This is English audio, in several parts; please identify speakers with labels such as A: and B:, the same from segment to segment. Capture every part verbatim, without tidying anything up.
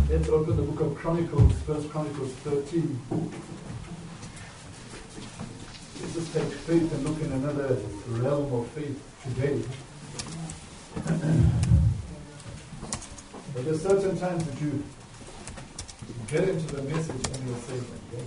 A: Let's open the book of Chronicles, First Chronicles thirteen. Let's just take faith and look in another realm of faith today. But there's certain times that you get into the message and you'll say, okay,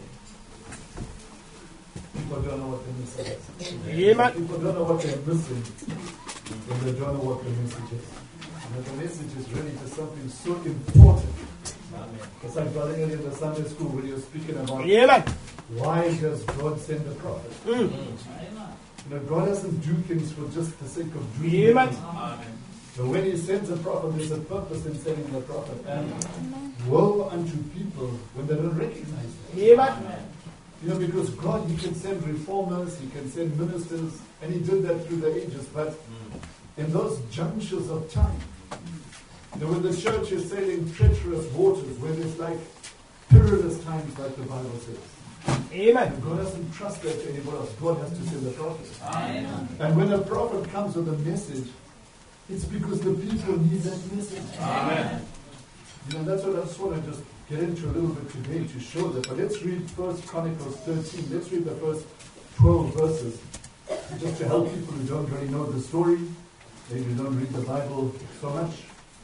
A: people don't know what the message is.
B: Yeah,
A: people don't know what they're missing when they don't know what the message is. And the message is really to something so important. It's like Brother Eli in the Sunday school when he was speaking about
B: yeah,
A: why does God send a prophet?
B: Mm.
A: You know, God doesn't do things for just the sake of doing
B: Yeah,
A: things. But when he sends a prophet, there's a purpose in sending the prophet. And woe unto people when they don't recognize it.
B: Yeah,
A: You know, because God, he can send reformers, he can send ministers, and he did that through the ages. But in those junctures of time, you know, when the church is sailing treacherous waters, where there's like perilous times, like the Bible says,
B: Amen.
A: God doesn't trust that to anybody else. God has to send a prophet.
C: Amen.
A: And when a prophet comes with a message, it's because the people need that message.
C: Amen.
A: You know, that's what I just want to just get into a little bit today to show that. But let's read First Chronicles thirteen. Let's read the first twelve verses, just to help people who don't really know the story. Maybe you don't read the Bible so much.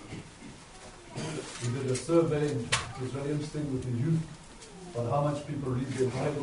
A: We did a survey, it was very interesting with the youth, on how much people read their Bible.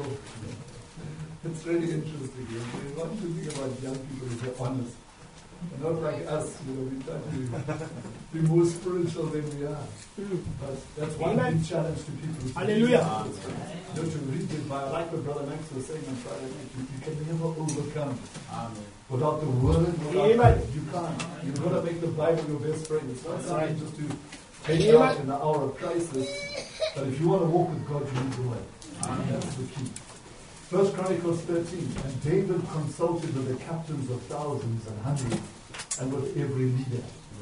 A: It's really interesting. We want to think about young people who are honest. And not like us, you know, we try to be more spiritual than we are. But that's one
B: Amen.
A: big challenge to people. To
B: Hallelujah.
A: You know, to read the Bible. Like what Brother Max was saying on Friday night, you, you can never overcome.
C: Amen.
A: Without the Word, without
B: Amen.
A: faith, you can't. You've got to make the Bible your best friend. It's not something
B: right.
A: just to take it out in the hour of crisis. But if you want to walk with God, you need the Word.
C: Amen.
A: That's the key. First Chronicles thirteen, and David consulted with the captains of thousands and hundreds, and with every leader.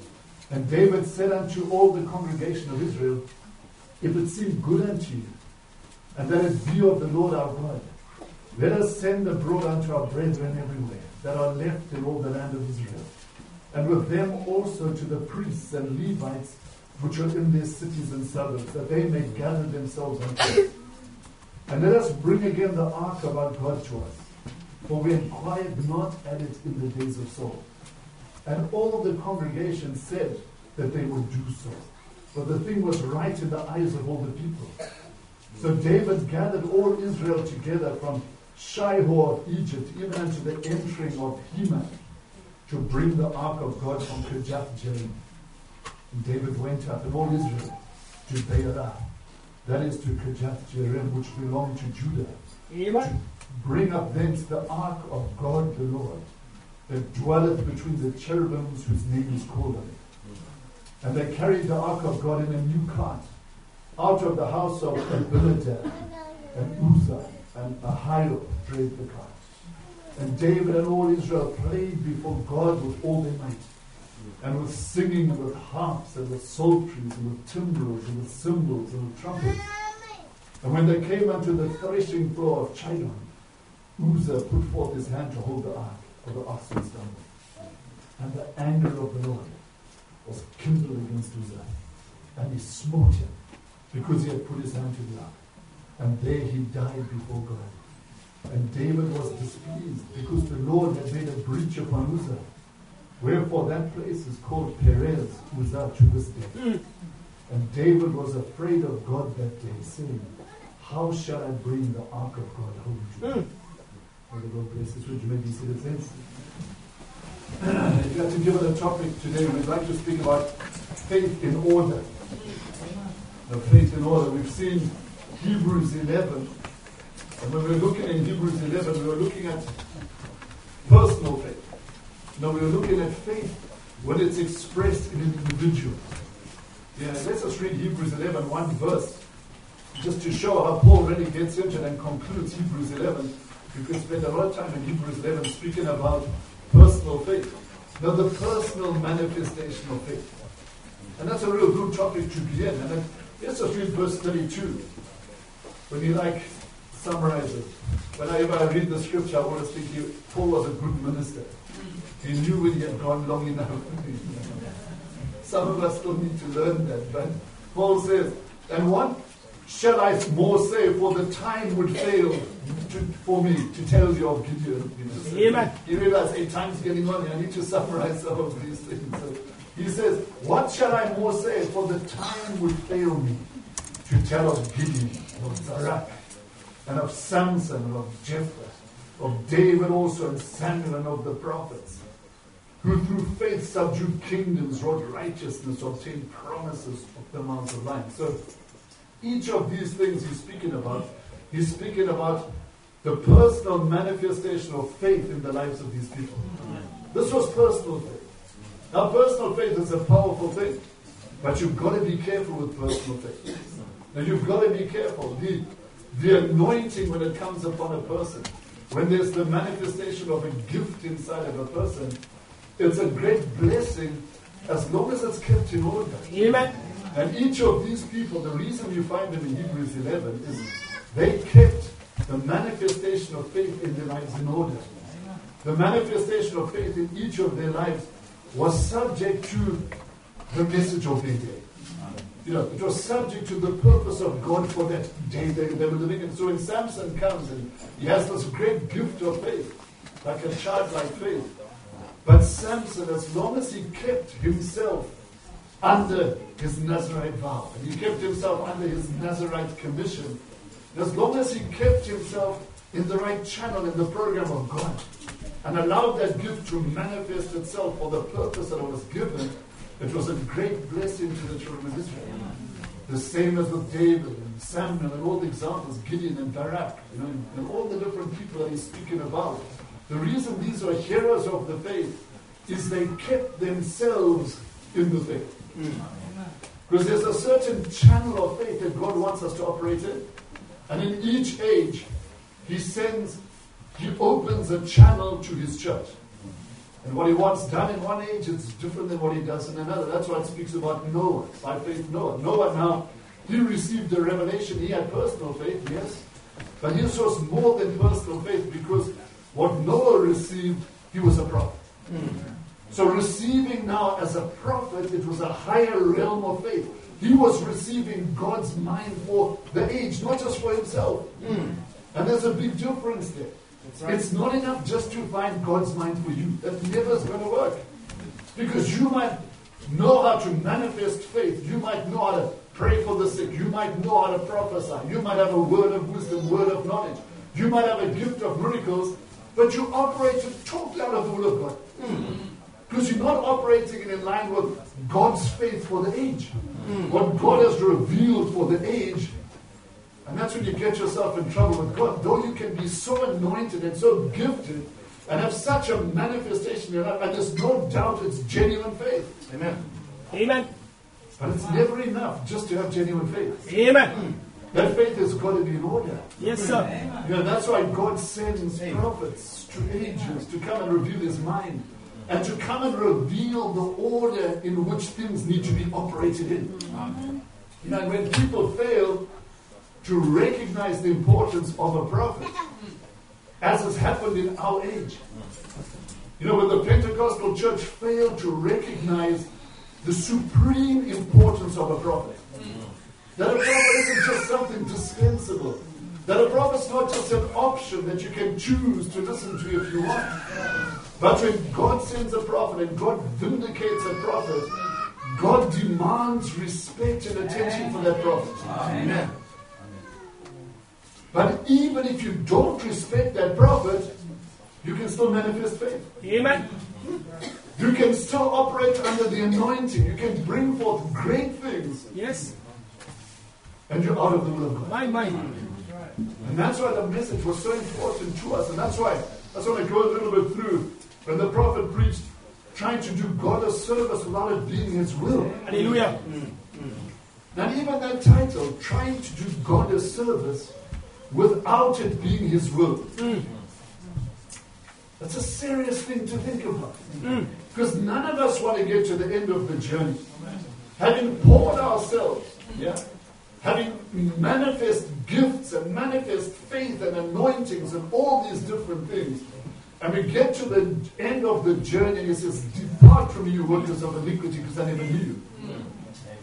A: And David said unto all the congregation of Israel, if it seem good unto you, and that it be of the Lord our God, let us send abroad unto our brethren everywhere, that are left in all the land of Israel, and with them also to the priests and Levites, which are in their cities and suburbs, that they may gather themselves unto us. And let us bring again the ark of our God to us, for we inquired not at it in the days of Saul. And all the congregation said that they would do so, for the thing was right in the eyes of all the people. So David gathered all Israel together from Shihor of Egypt, even unto the entering of Hemath, to bring the ark of God from Kirjath-Jearim. And David went up, and all Israel, to Beerah, that is to Kirjath-Jearim, which belonged to Judah,
B: Amen.
A: to bring up thence the ark of God the Lord, that dwelleth between the cherubims, whose name is called on it. And they carried the ark of God in a new cart, out of the house of Abinadab, and Uzzah, and Ahio drave the cart. And David and all Israel played before God with all their might, and with singing, and with harps, and with psalteries, and with timbrels, and with cymbals, and with trumpets. And when they came unto the threshing floor of Chidon, Uzzah put forth his hand to hold the ark of the oxen's stumble. And the anger of the Lord was kindled against Uzzah, and he smote him, because he had put his hand to the ark. And there he died before God. And David was displeased, because the Lord had made a breach upon Uzzah. Wherefore that place is called Perez Uzzah to this day. Mm. And David was afraid of God that day, saying, how shall I bring the ark of God home to you? Mm. May the Lord bless this. Would you maybe see the sense? If you had to give it a topic today, we'd like to speak about faith in order. The faith in order. We've seen Hebrews eleven. And when we were looking in Hebrews eleven, we were looking at personal faith. Now we were looking at faith when it's expressed in an individual. Yeah, let's just read Hebrews eleven, one verse, just to show how Paul really gets into it and concludes Hebrews eleven. You can spend a lot of time in Hebrews eleven speaking about personal faith. Now the personal manifestation of faith. And that's a real good topic to begin. And then let's just read verse thirty-two. When you like summarize it. Whenever I read the scripture, I always think he, Paul was a good minister. He knew when he had gone long enough. Some of us still need to learn that. But Paul says, And what shall I more say, for the time would fail to, for me to tell you of Gideon. You know, so
B: Amen.
A: You realize, hey, time's getting on here. I need to summarize some of these things. So he says, what shall I more say, for the time would fail me to tell of Gideon, of Barak, and of Samson, and of Jephthah, of David also, and Samuel, and of the prophets, who through faith subdued kingdoms, wrought righteousness, obtained promises of the Mount of Life. So each of these things he's speaking about, he's speaking about the personal manifestation of faith in the lives of these people. This was personal faith. Now, personal faith is a powerful thing, but you've got to be careful with personal faith. Now, you've got to be careful. The, the anointing, when it comes upon a person, when there's the manifestation of a gift inside of a person, it's a great blessing as long as it's kept in order.
B: Amen.
A: And each of these people, the reason you find them in Hebrews eleven is they kept the manifestation of faith in their lives in order. The manifestation of faith in each of their lives was subject to the message of their day. You know, it was subject to the purpose of God for that day they, they were living in. So when Samson comes and he has this great gift of faith, like a childlike faith, but Samson, as long as he kept himself under his Nazirite vow, and he kept himself under his Nazirite commission, as long as he kept himself in the right channel in the program of God, and allowed that gift to manifest itself for the purpose that it was given, it was a great blessing to the children of Israel. The same as with David and Samuel and all the examples, Gideon and Barak, you know, and all the different people that he's speaking about. The reason these are heroes of the faith is they kept themselves in the faith. Mm. Because there's a certain channel of faith that God wants us to operate in. And in each age, he sends, he opens a channel to his church. And what he wants done in one age is different than what he does in another. That's why it speaks about Noah, by faith Noah. Noah now, he received the revelation. He had personal faith, yes. But his was more than personal faith, because what Noah received, he was a prophet. Mm. So receiving now as a prophet, it was a higher realm of faith. He was receiving God's mind for the age, not just for himself. Mm. And there's a big difference there. Right. It's not enough just to find God's mind for you. That never is going to work. Because you might know how to manifest faith. You might know how to pray for the sick. You might know how to prophesy. You might have a word of wisdom, word of knowledge. You might have a gift of miracles, but you operate totally out of the will of God. Mm. Because you're not operating in line with God's faith for the age. Mm. What God has revealed for the age. And that's when you get yourself in trouble with God. Though you can be so anointed and so gifted and have such a manifestation in your life, and there's no doubt it's genuine faith. Amen.
B: Amen.
A: But it's never enough just to have genuine faith.
B: Amen.
A: That faith has got to be in order.
B: Yes, sir.
A: You know, that's why God sends prophets to ages to come and reveal his mind. And to come and reveal the order in which things need to be operated in. Amen. You know, and when people fail to recognize the importance of a prophet, as has happened in our age. You know, when the Pentecostal church failed to recognize the supreme importance of a prophet. That a prophet isn't just something dispensable. That a prophet's not just an option that you can choose to listen to if you want. But when God sends a prophet and God vindicates a prophet, God demands respect and attention for that prophet. Amen. But even if you don't respect that prophet, you can still manifest faith.
B: Amen.
A: You can still operate under the anointing. You can bring forth great things.
B: Yes.
A: And you're out of the will of God.
B: My mind.
A: And that's why the message was so important to us. And that's why I just want to go a little bit through when the prophet preached, trying to do God a service without it being his will.
B: Hallelujah.
A: And even that title, trying to do God a service without it being his will. Mm. That's a serious thing to think about. Mm. Because none of us want to get to the end of the journey. Having poured ourselves, yeah, having manifest gifts and manifest faith and anointings and all these different things, and we get to the end of the journey and he says, depart from me, you workers of iniquity, because I never knew you. Mm.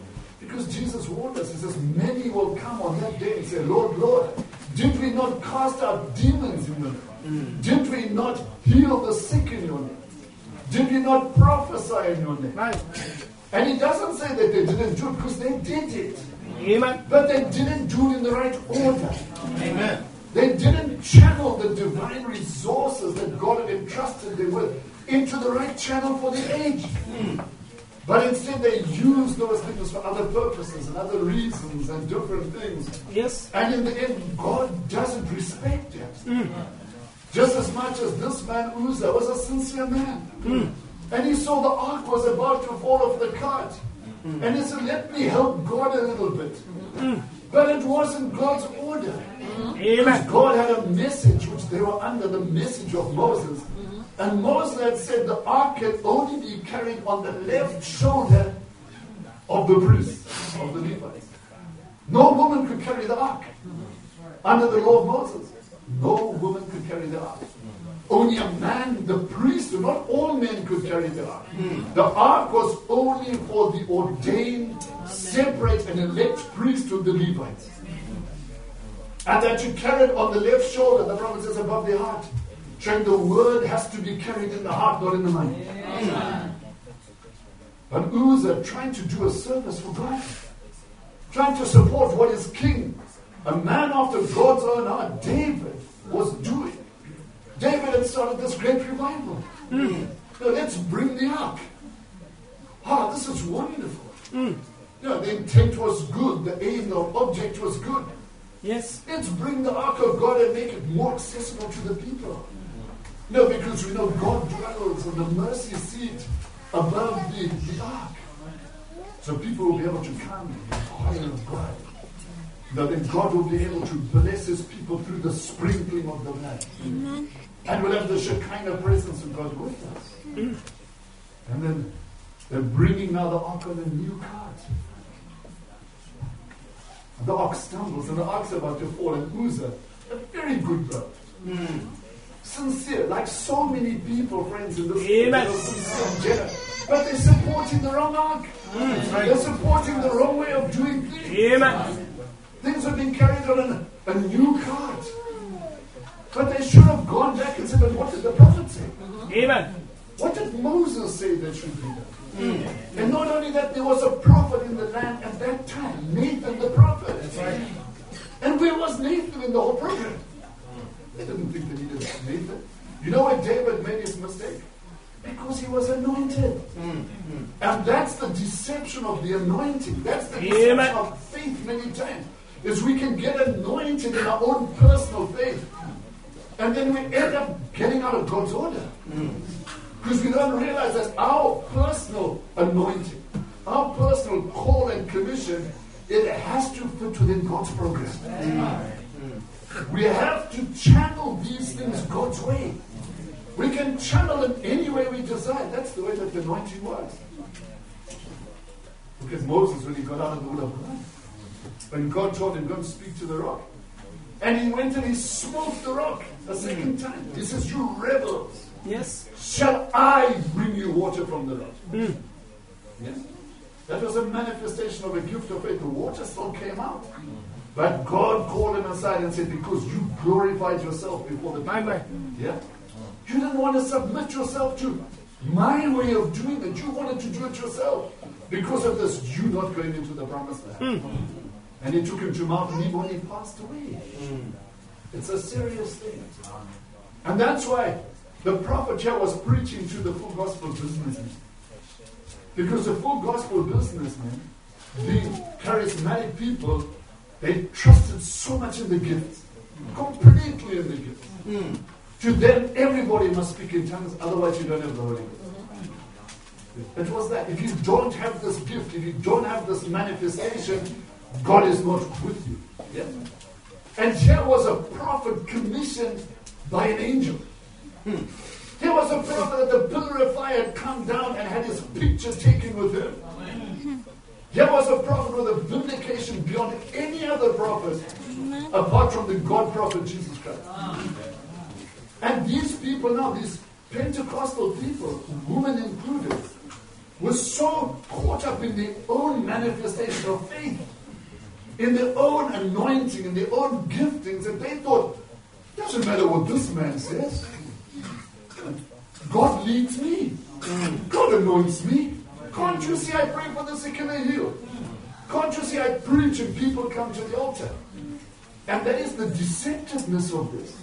A: Because Jesus warned us. He says, many will come on that day and say, Lord, Lord, did we not cast out demons in your name? Mm. Did we not heal the sick in your name? Did we not prophesy in your name? Right. And he doesn't say that they didn't do it, because they did it. Amen. But they didn't do it in the right order. Amen. They didn't channel the divine resources that God had entrusted them with into the right channel for the age. Mm. But instead they used those things for other purposes and other reasons and different things. Yes. And in the end, God doesn't respect it. Mm. Just as much as this man Uzzah was a sincere man. Mm. And he saw the ark was about to fall off the cart. Mm. And he said, let me help God a little bit. Mm. But it wasn't God's order. Amen. God had a message which they were under, the message of Moses. Mm-hmm. And Moses had said the ark can only be carried on the left shoulder of the priest, of the Levites. No woman could carry the ark. Under the law of Moses, no woman could carry the ark. Only a man, the priest, not all men could carry the ark. Mm. The ark was only for the ordained, separate and elect priest of the Levites. And that you carry it on the left shoulder, the Bible says above the heart. Showing the word has to be carried in the heart, not in the mind. Mm. But Uzzah trying to do a service for God, trying to support what is king, a man after God's own heart, David, was doing. David had started this great revival. Mm. Now let's bring the ark. Ah, this is wonderful. Mm. You know, the intent was good, the aim, the object was good. Yes. Let's bring the ark of God and make it more accessible to the people. No, because we know God dwells on the mercy seat above the, the ark. So people will be able to come and inquire of God. Now then God will be able to bless his people through the sprinkling of the blood. Amen. And we'll have the Shekinah presence of God with us. Mm. And then they're bringing now the ark on a new cart. The ox stumbles and the ox about to fall, and Uzzah, a very good brother. Mm. Sincere, like so many people, friends, in this Amen. Sincere, but they're supporting the wrong ark. Mm. They're supporting the wrong way of doing things. Amen. Things have been carried on a, a new cart. But they should have gone back and said, but what did the prophet say? Amen. What did Moses say that should be done? Mm. And not only that, there was a prophet in the land at that time, Nathan the prophet. That's right. And where was Nathan in the whole program? They didn't think they needed Nathan. You know why David made his mistake? Because he was anointed. Mm. Mm. And that's the deception of the anointing. That's the deception Amen. Of faith many times. Is we can get anointed in our own personal faith. And then we end up getting out of God's order. Mm. Because we don't realize that our personal anointing, our personal call and commission, it has to fit within God's program. Amen. We have to channel these things God's way. We can channel them any way we desire. That's the way that the anointing works. Because Moses, when he got out of the will of God, when God told him, go and speak to the rock, and he went and he smote the rock a second time. He says, you rebels. Yes. Shall I bring you water from the rock? Mm. Yes. That was a manifestation of a gift of faith. The water still came out. But God called him aside and said, because you glorified yourself before the people. Yeah. You didn't want to submit yourself to my way of doing it. You wanted to do it yourself. Because of this, you not going into the promised land. Mm. And he took him to Mount Nebo and he passed away. Mm. It's a serious thing. And that's why the prophet here was preaching to the full gospel businessmen. Because the full gospel businessmen, the charismatic people, they trusted so much in the gifts. Completely in the gifts. Mm. To them, everybody must speak in tongues, otherwise you don't have the Holy Ghost. It was that. If you don't have this gift, if you don't have this manifestation, God is not with you. Yeah? And here was a prophet commissioned by an angel. Hmm. Here was a prophet that the pillar of fire had come down and had his picture taken with him. Amen. Here was a prophet with a vindication beyond any other prophet Amen. Apart from the God prophet Jesus Christ. Amen. And these people now, these Pentecostal people, women included, were so caught up in their own manifestation of faith, in their own anointing, in their own giftings, that they thought, doesn't matter what this man says. God leads me. God anoints me. Can't you see I pray for the sick and they heal? Can't you see I preach and people come to the altar? And that is the deceptiveness of this.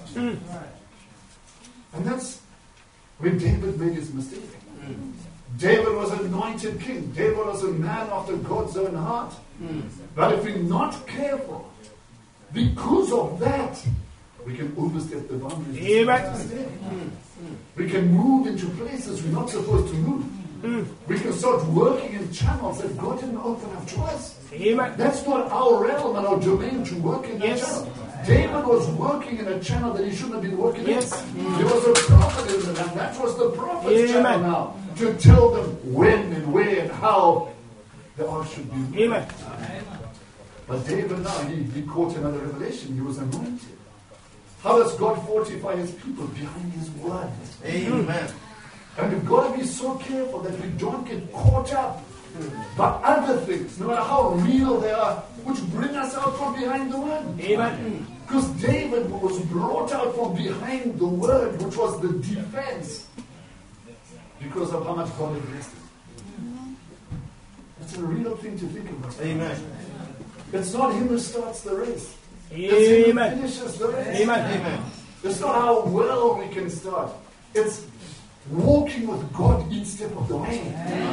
A: And that's where David made his mistake. David was an anointed king. David was a man after God's own heart. But if we're not careful, because of that, we can overstep the boundaries.
B: Amen.
A: We can move into places we're not supposed to move. We can start working in channels that God didn't open up to us.
B: Amen.
A: That's not our realm and our domain to work in
B: Yes.
A: that channel. David was working in a channel that he shouldn't have been working
B: Yes.
A: in. There was a prophet in the land. That was the prophet's
B: Amen.
A: channel now. To tell them when and where and how the ark should be moved.
B: Amen.
A: But David now, he, he caught another revelation. He was anointed. How does God fortify his people? Behind his word.
C: Amen.
A: And we've got to be so careful that we don't get caught up by other things, no matter how real they are, which bring us out from behind the word.
B: Amen.
A: Because David was brought out from behind the word, which was the defense, because of how much God had blessed him. It's a real thing to think about.
C: Amen.
A: It's not him who starts the race. It's him who
B: Amen.
A: finishes the race.
B: Amen.
C: Amen.
A: It's not how well we can start. It's walking with God each step of the way.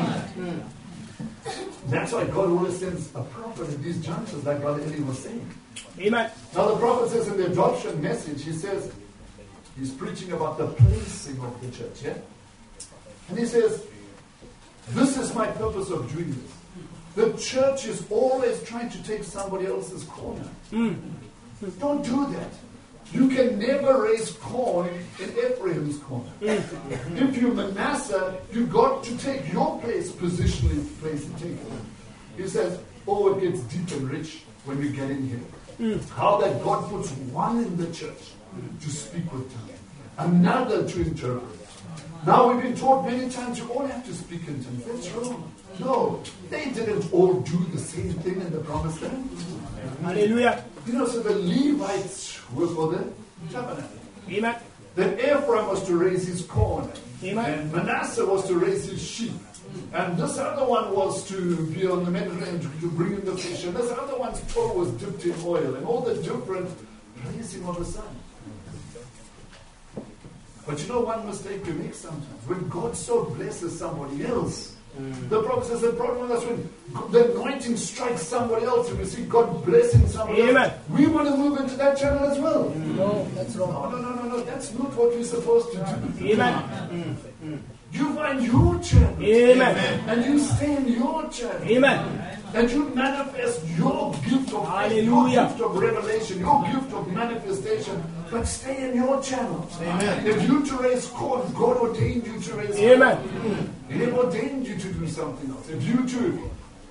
A: That's why God always sends a prophet at these junctures, like Brother Eli was saying.
B: Amen.
A: Now the prophet says in the adoption message, he says, he's preaching about the placing of the church, yeah? And he says, this is my purpose of doing this. The church is always trying to take somebody else's corner.
B: Mm.
A: Don't do that. You can never raise corn in Ephraim's corner. If you're Manasseh, you've got to take your place, positionally place and take it. He says, oh, it gets deep and rich when we get in here. How that God puts one in the church to speak with tongues, another to interpret. Now we've been taught many times you all have to speak in tongues. That's wrong. No, they didn't all do the same thing in the promised land.
B: Hallelujah.
A: You know, so the Levites were for the tabernacle.
B: Amen.
A: Then Ephraim was to raise his corn.
B: Amen.
A: And Manasseh was to raise his sheep. And this other one was to be on the Mediterranean to, to bring in the fish. And this other one's toe was dipped in oil. And all the different placing of the sun. But you know one mistake we make sometimes? When God so blesses somebody else, Mm. the prophet says the problem is when the anointing strikes somebody else and we see God blessing somebody
B: Amen.
A: else. We want to move into that channel as well.
B: Mm. No, that's wrong.
A: No, no, no, no, no. That's not what we're supposed to do.
B: Amen.
A: Mm. You find your channel.
B: Amen.
A: And you stay in your channel.
B: Amen.
A: And you manifest your gift of faith, your
B: Hallelujah.
A: gift of revelation, your gift of manifestation. But stay in your channel.
C: Amen.
A: If you to raise corn, God ordained you to raise
B: Amen.
A: corn. He ordained you to do something else. If you to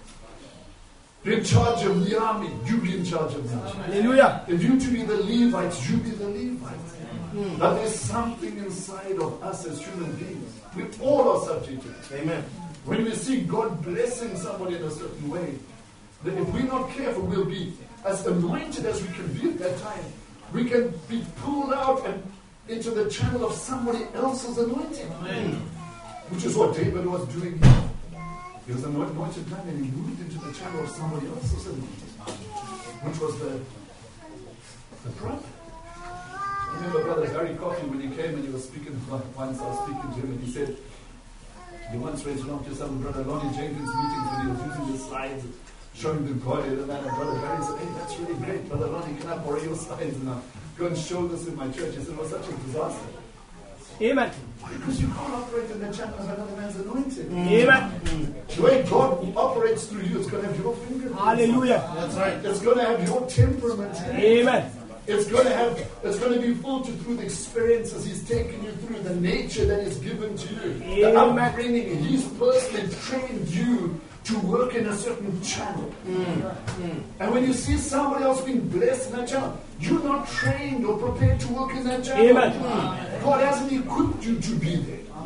A: be in charge of the army, you be in charge of the army.
B: Hallelujah.
A: If you to be the Levites, you be the Levites. Mm. But there's something inside of us as human beings. We all are subject to it.
C: Amen.
A: When we see God blessing somebody in a certain way, that if we're not careful, we'll be as anointed as we can be at that time. We can be pulled out and into the channel of somebody else's anointing. Amen. Which is what David was doing here. He was an anointed man and he moved into the channel of somebody else's anointing, which was the, the prophet. I remember Brother Harry Coffey when he came and he was speaking, once I was speaking to him and he said, he once went along to some Brother Lonnie Jenkins meetings when he was using the slides, showing the God and that, and Brother Harry said, hey, that's really great, Brother Lonnie, can I borrow your slides and I'll go and show this in my church? He said, it was such a disaster.
B: Amen.
A: Because you can't operate in the channel of another man's anointing.
B: Amen.
A: The way God operates through you, it's going to have your fingerprints.
B: Hallelujah.
C: That's right.
A: It's going to have your temperament.
B: Amen.
A: It's going to have. It's going to be filtered through the experiences He's taken you through, the nature that He's given to you, the
B: Amen.
A: upbringing. He's personally trained you to work in a certain channel. Mm. Mm. And when you see somebody else being blessed in that channel, you're not trained or prepared to work in that channel.
B: Amen.
A: Mm. God hasn't equipped you to be there.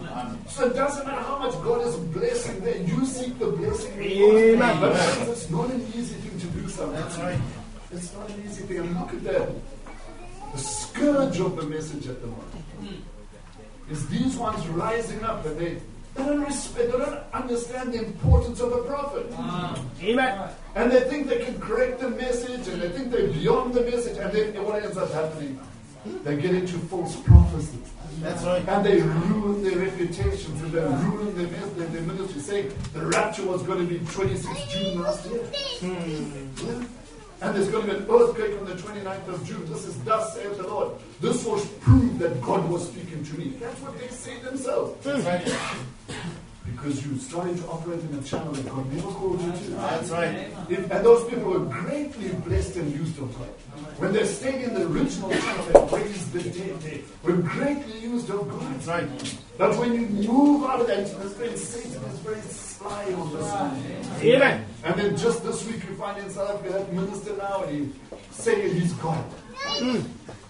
A: So it doesn't matter how much God is blessing there. You seek the blessing.
B: Amen.
A: But friends, it's not an easy thing to do sometimes.
C: That's right.
A: It's not an easy thing. And look at that. The scourge of the message at the moment is these ones rising up, and they, they don't respect, they don't understand the importance of a prophet.
B: Amen.
A: And they think they can correct the message, and they think they're beyond the message, and then what ends up happening? They get into false prophecy.
C: That's right.
A: And they ruin their reputations, and they ruin their, their, their ministry, saying the rapture was going to be twenty-sixth of June last year. Yeah. And there's going to be an earthquake on the twenty-ninth of June. This is thus saith the Lord. This was proof that God was speaking to me. That's what they say themselves.
C: That's right.
A: Because you started to operate in a channel that God never called you to.
C: That's right.
A: If, and those people were greatly blessed and used of God. When they stayed in the original channel, they praised the dead. They were greatly used of God.
C: That's right.
A: But when you move out of that, this very Satan is very sly on this one.
B: Amen.
A: And then just this week you find in South Africa that minister now, and he's saying he's God. Mm.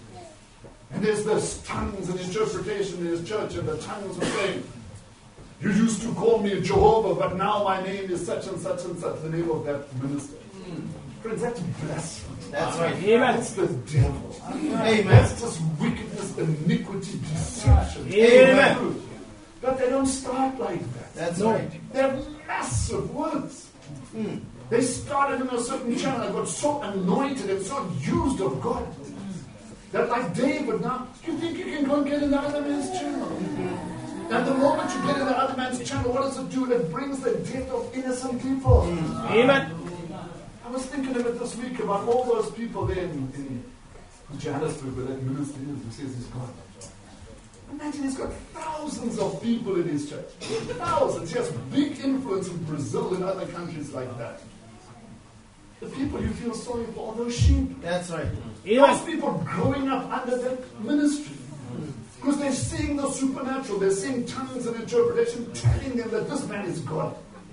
A: And there's this tongues and interpretation in his church, and the tongues are saying, you used to call me Jehovah, but now my name is such and such and such, the name of that minister. Mm. Friends, that's blasphemy.
C: That's right.
B: Amen.
A: That's the devil.
C: Amen.
A: That's just wickedness, iniquity, deception.
B: Amen.
A: But they don't start like that.
C: That's
B: No.
C: right.
A: They're massive words.
C: Mm.
A: They started in a certain channel and got so anointed and so used of God that, like David, now you think you can go and get in the other man's channel. Mm-hmm. And the moment you get in the other man's channel, what does it do? It brings the death of innocent people.
B: Mm. Amen.
A: I was thinking of it this week about all those people there in, in Johannesburg where that minister is who says he's God. Imagine he's got thousands of people in his church. Thousands. He has big influence in Brazil and other countries like that. The people you feel sorry for are those sheep.
C: That's right.
A: Those people growing up under that ministry. Because they're seeing the supernatural. They're seeing tongues and interpretation telling them that this man is God.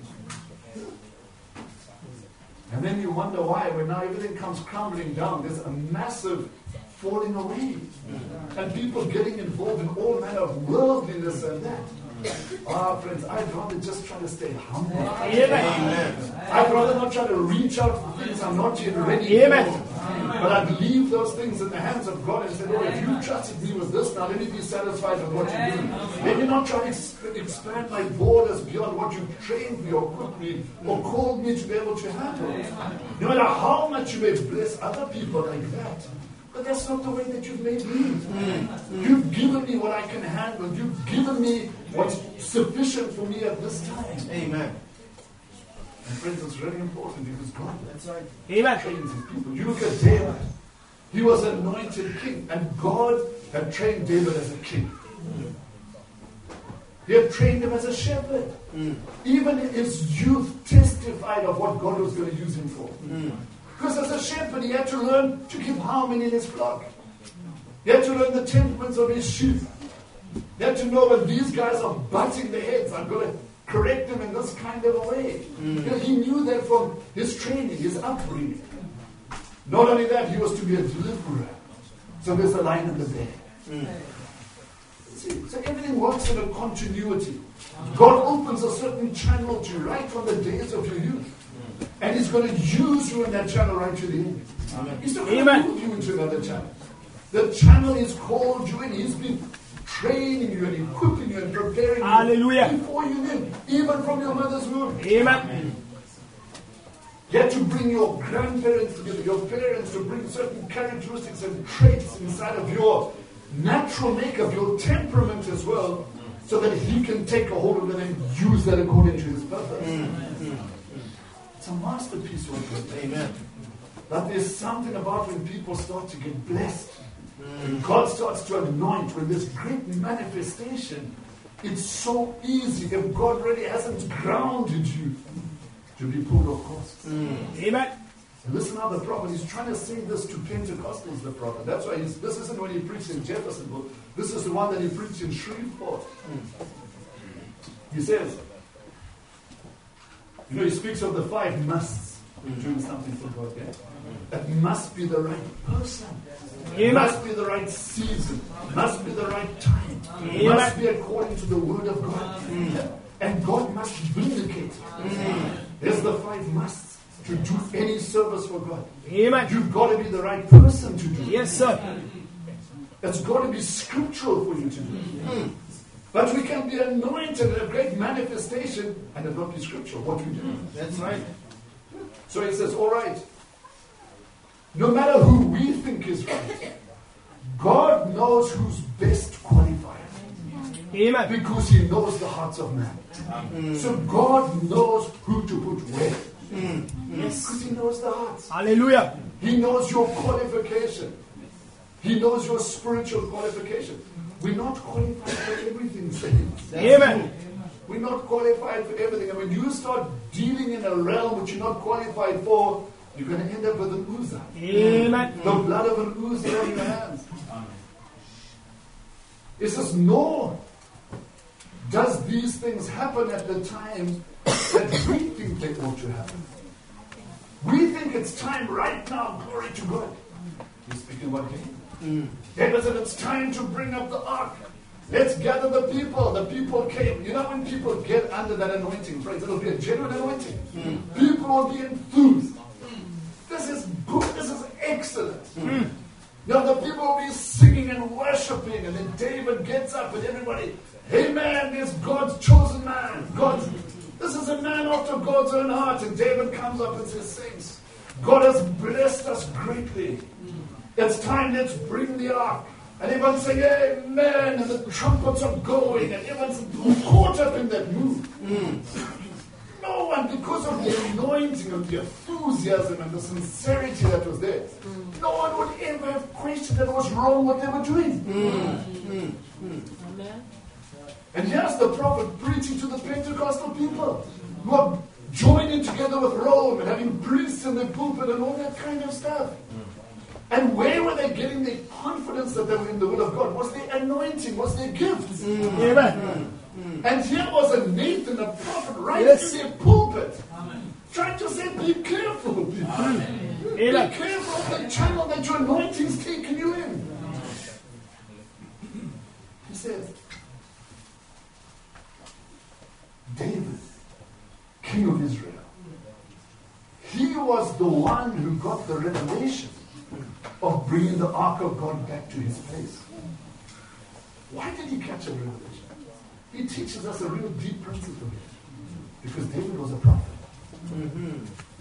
A: And then you wonder why, when now everything comes crumbling down, there's a massive falling away. And people getting involved in all manner of worldliness and that. Ah, friends, I'd rather just try to stay humble.
B: Amen.
A: I'd rather not try to reach out for things I'm not yet ready
B: Amen.
A: for. But I'd leave those things in the hands of God and say, Lord, if you trusted me with this, now let me be satisfied with what you're doing. Let me not try to ex- expand my borders beyond what you've trained me or equipped me or called me to be able to handle. No matter how much you may bless other people like that, but that's not the way that you've made me. You've given me what I can handle. You've given me what's sufficient for me at this time.
C: Amen.
A: And friends, it's really important because God,
C: That's right.
B: Amen.
A: trains his people. You look at David. He was anointed king, and God had trained David as a king. He had trained him as a shepherd.
C: Mm.
A: Even in his youth testified of what God was going to use him for.
C: Mm.
A: Because as a shepherd, he had to learn to keep harmony in his flock. He had to learn the temperaments of his sheep. He had to know when these guys are butting their heads, I'm going to correct them in this kind of a way. Mm. You know, he knew that from his training, his upbringing. Not only that, he was to be a deliverer. So there's a line in the bed. Mm. See, so everything works in a continuity. God opens a certain channel to you right from the days of your youth. And He's going to use you in that channel right to the end. Amen. He's not going to move you into another channel. The channel He's called you in. He's been training you and equipping you and preparing
B: Hallelujah.
A: you before you live, even from your mother's womb.
B: Amen.
A: You had to bring your grandparents together, your parents, to bring certain characteristics and traits inside of your natural makeup, your temperament as well, so that He can take a hold of it and use that according to His purpose. Mm-hmm. It's a masterpiece of God.
C: Amen.
A: But there's something about when people start to get blessed, when God starts to anoint, when there's great manifestation, it's so easy if God really hasn't grounded you to be pulled off course.
B: Mm. Amen.
A: And listen how the prophet, he's trying to say this to Pentecostals, the prophet. That's why he's, this isn't when he preached in Jeffersonville. This is the one that he preached in Shreveport. Mm. He says, you know, he speaks of the five musts. doing something for God. Yeah? It must be the right person.
B: Amen.
A: Must be the right season. Must be the right time.
B: Amen.
A: Must be according to the word of God. Yeah? And God must vindicate. There's the five musts to do any service for God.
B: Amen.
A: You've got to be the right person to do it.
B: Yes, sir.
A: It's got to be scriptural for you to do it. But we can be anointed in a great manifestation and it not be scriptural. What we do.
B: That's right.
A: So he says, all right. No matter who we think is right, God knows who's best qualified.
B: Amen.
A: Because he knows the hearts of man. Mm. So God knows who to put where. Mm. Yes. Because he knows the hearts.
B: Hallelujah.
A: He knows your qualification. He knows your spiritual qualification. We're not qualified for everything, saints.
B: Amen.
A: We're not qualified for everything. And when you start dealing in a realm which you're not qualified for, you're going to end up with an Uzzah.
B: Amen.
A: The blood of an Uzzah on your hands. It says, nor does these things happen at the time that we think they ought to happen. We think it's time right now, glory to God. He's speaking about him. Mm. David said, it's time to bring up the ark. Let's gather the people. The people came. You know when people get under that anointing, friends, it'll be a genuine anointing. Mm. People will be enthused. This is good. This is excellent. Mm. You know, the people will be singing and worshiping, and then David gets up and everybody, hey man, this God's chosen man. God's, this is a man after God's own heart. And David comes up and says, saints, God has blessed us greatly. It's time, let's bring the ark. And everyone's saying, amen, and the trumpets are going, and everyone's caught up in that mood. Mm. No one, because of the anointing and the enthusiasm and the sincerity that was there, mm. no one would ever have questioned that it was wrong what they were doing. Mm. Mm. Mm. And here's the prophet preaching to the Pentecostal people who are joining together with Rome and having priests in the pulpit and all that kind of stuff. And where were they getting the confidence that they were in the will of God? Was their anointing, was their gifts. Mm. Amen. Mm. And here was a Nathan, a prophet, right yes. in their pulpit, Amen. Trying to say, be careful, people. Amen. Be Amen. Careful of the channel that your anointing's taking you in. He says, David, king of Israel, he was the one who got the revelation of bringing the ark of God back to his place. Why did he catch a revelation? He teaches us a real deep principle here. Because David was a prophet. Mm-hmm.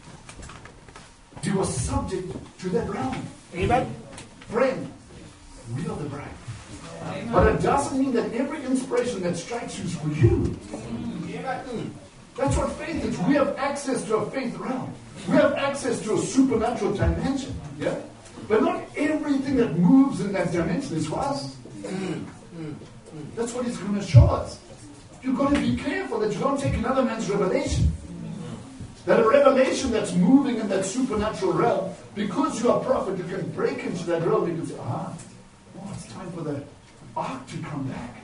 A: He was subject to that realm. Amen. Friend, we are the bride. Amen. But it doesn't mean that every inspiration that strikes you is for you. Amen. That's what faith is. We have access to a faith realm. We have access to a supernatural dimension. Yeah? But not everything that moves in that dimension is for us. Mm, mm, mm. That's what he's going to show us. You've got to be careful that you don't take another man's revelation. That a revelation that's moving in that supernatural realm, because you're a prophet, you can break into that realm and you can say, ah, oh, it's time for the ark to come back.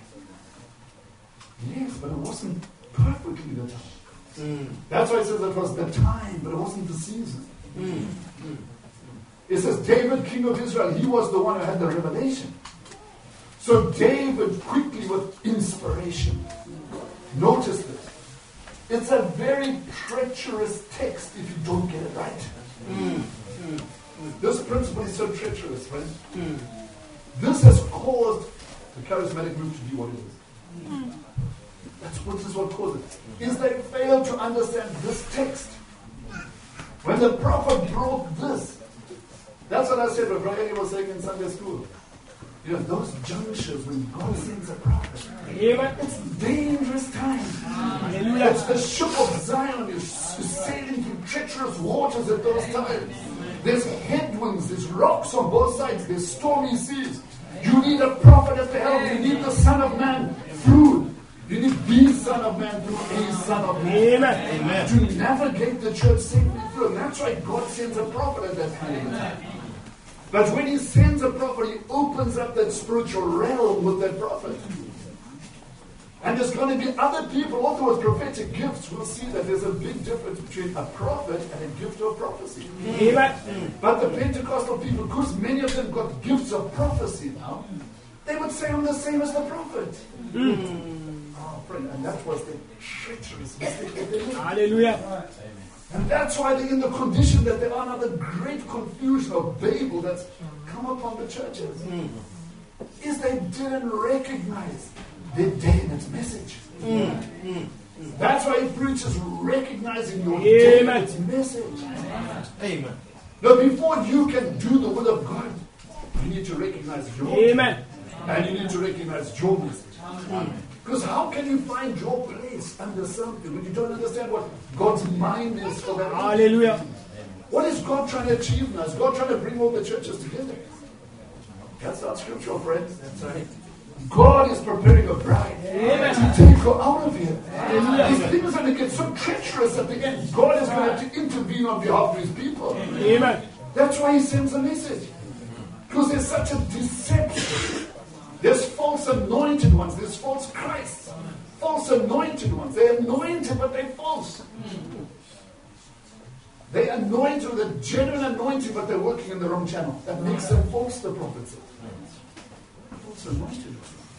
A: Yes, but it wasn't perfectly the time. Mm. That's why it says it was the time, but it wasn't the season. Mm. Mm. It says David, king of Israel, he was the one who had the revelation. So David quickly with inspiration. Notice this. It's a very treacherous text if you don't get it right. Mm. Mm. This principle is so treacherous, friend. Mm. This has caused the charismatic move to be what it is. Mm. That's what this is what caused it. Is they failed to understand this text. When the prophet brought this, that's what I said when Brian was saying in Sunday school. You know, those junctures when God sends a prophet, yeah, it's dangerous times. Hallelujah. It's the ship of Zion is sailing through treacherous waters at those times. There's headwinds, there's rocks on both sides, there's stormy seas. You need a prophet at the helm. You need the Son of Man through. You need the Son of Man through a Son of Man. Amen. Amen. To navigate the church safely through. And that's why God sends a prophet at that time of time. But when he sends a prophet, he opens up that spiritual realm with that prophet. And there's going to be other people, also with prophetic gifts, will see that there's a big difference between a prophet and a gift of prophecy.
B: Amen.
A: But the Pentecostal people, because many of them got gifts of prophecy now, they would say I'm the same as the prophet. Mm. Oh, friend, and that was the treacherous mistake that they made.
B: Hallelujah.
A: And that's why they're in the condition that they are now, the great confusion of Babel that's come upon the churches. Mm. Is they didn't recognize the day and its message. Mm. Mm. That's why he preaches recognizing your day and its message.
C: Amen.
A: Now, before you can do the will of God, you need to recognize your
B: Amen.
A: and you need to recognize your message. Because how can you find your place under something when you don't understand what God's mind is for that?
B: Hallelujah.
A: What is God trying to achieve now? Is God trying to bring all the churches together? That's not scriptural, friends. That's right. God is preparing a bride Amen. To take her out of here. Amen. These things are going to get so treacherous at the end. God is going to have to intervene on behalf of his people.
B: Amen.
A: That's why he sends a message. Because there's such a deception. There's false anointed ones. There's false Christs. False anointed ones. They're anointed, but they're false. They're anointed with a genuine anointing, but they're working in the wrong channel. That makes them false, the prophets. False anointed.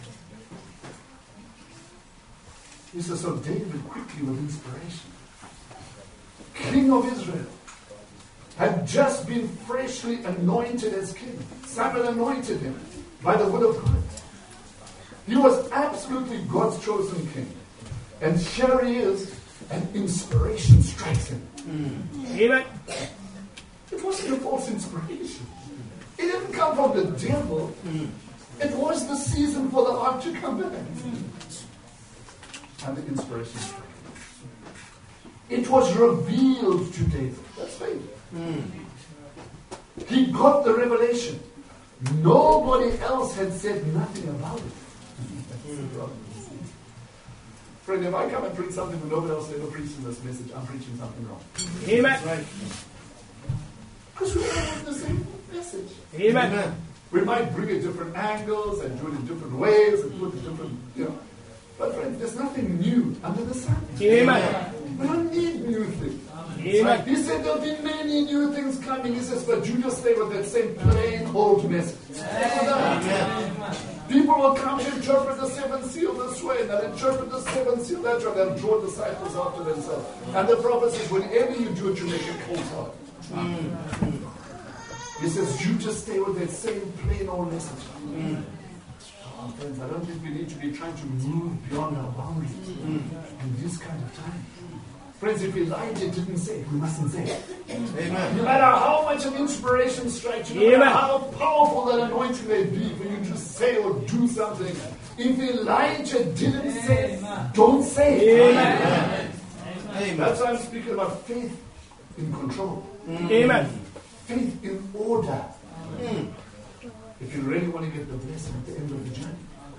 A: He says, so David quickly with inspiration, King of Israel, had just been freshly anointed as king. Samuel anointed him by the word of God. He was absolutely God's chosen king. And here he is, and inspiration strikes him.
B: Mm. Amen.
A: It wasn't a false inspiration. It didn't come from the devil. Mm. It was the season for the ark to come back. Mm. And the inspiration struck him. It was revealed to David. That's faith. Mm. He got the revelation. Nobody else had said nothing about it. Mm. Friend, if I come and preach something that nobody else ever preached in this message, I'm preaching something wrong.
B: Amen.
A: Right. Because we all have the same message.
B: Amen. Amen.
A: We might bring it different angles and do it in different ways and put it different, you know. But friends, there's nothing new under the sun.
B: Amen.
A: We don't need new things.
B: Amen.
A: Right? He said there'll be many new things coming. He says, but you just stay with that same plain old message. Amen. People will come to interpret the seventh seal this way, and they'll interpret the seventh seal that way. They'll draw disciples after themselves. And the prophet says, whenever you do it, you make it cold hard. Mm. He says, you just stay with that same plain old message. Mm. Oh, friends, I don't think we need to be trying to move beyond our boundaries mm. in this kind of time. Friends, if Elijah didn't say it, we mustn't say it. Amen. No matter how much of inspiration strikes you, no matter Amen. How powerful that anointing may be for you to say or do something, if Elijah didn't say it, don't say it. Amen. Amen. That's why I'm speaking about faith in control. Mm. Amen. Faith in order. Mm. If you really want to get the blessing at the end of the journey.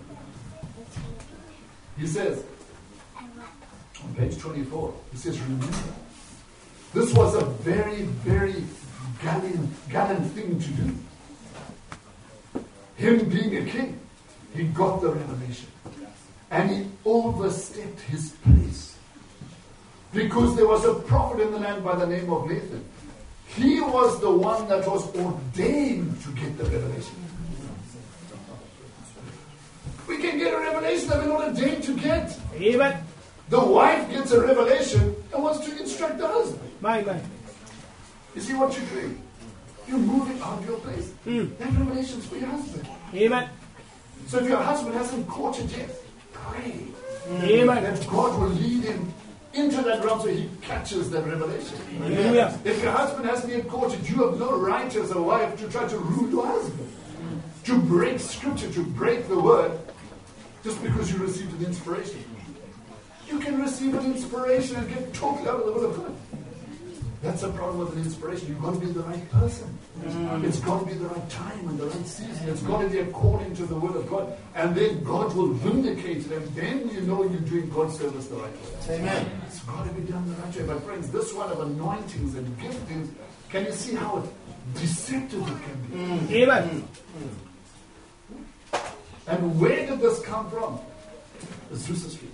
A: He says, on page twenty-four, he says, remember, this was a very, very gallant, gallant thing to do. Him being a king, he got the revelation. And he overstepped his place. Because there was a prophet in the land by the name of Nathan. He was the one that was ordained to get the revelation. We can get a revelation that we're not ordained to get.
B: Amen.
A: The wife gets a revelation and wants to instruct the husband.
B: My, my.
A: You see what you're doing? You're moving out of your place. Mm. That revelation is for your husband.
B: Amen.
A: So if your husband hasn't caught it yet, pray.
B: Mm. Amen.
A: That God will lead him into that realm so he catches that revelation.
B: Amen.
A: If your husband hasn't yet caught it, you have no right as a wife to try to rule your husband. Mm. To break scripture, to break the word, just because you received an inspiration. You can receive an inspiration and get totally out of the will of God. That's a problem with an inspiration. You've got to be the right person. Mm. It's got to be the right time and the right season. It's got to be according to the will of God. And then God will vindicate it. And then you know you're doing God's service the right way. Amen. It's got to be done the right way. But friends, this one of anointings and giftings, can you see how deceptive it can be?
B: Mm. Amen.
A: Mm. And where did this come from? Azusa Street.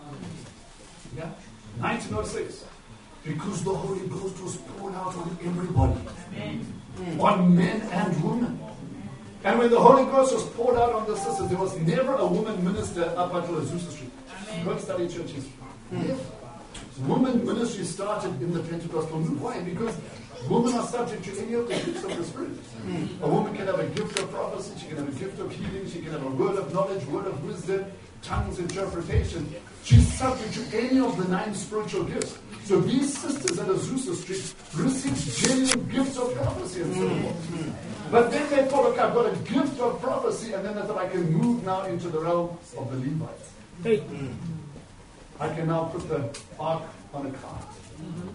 A: Yeah? nineteen oh six. Because the Holy Ghost was poured out on everybody. Mm. On men and women. And when the Holy Ghost was poured out on the sisters, there was never a woman minister up until Azusa Street. Go and study church history. Mm. Never. Women ministry started in the Pentecostal movement. Why? Because women are subject to any of the gifts of the Spirit. Mm. A woman can have a gift of prophecy, she can have a gift of healing, she can have a word of knowledge, word of wisdom, tongues, interpretation. She's subject to any of the nine spiritual gifts. So these sisters at Azusa Street received genuine gifts of prophecy and so forth. Mm. But then they thought, okay, I've got a gift of prophecy, and then they thought I can move now into the realm of the Levites. Hey. Mm. I can now put the ark on a cart. Mm-hmm.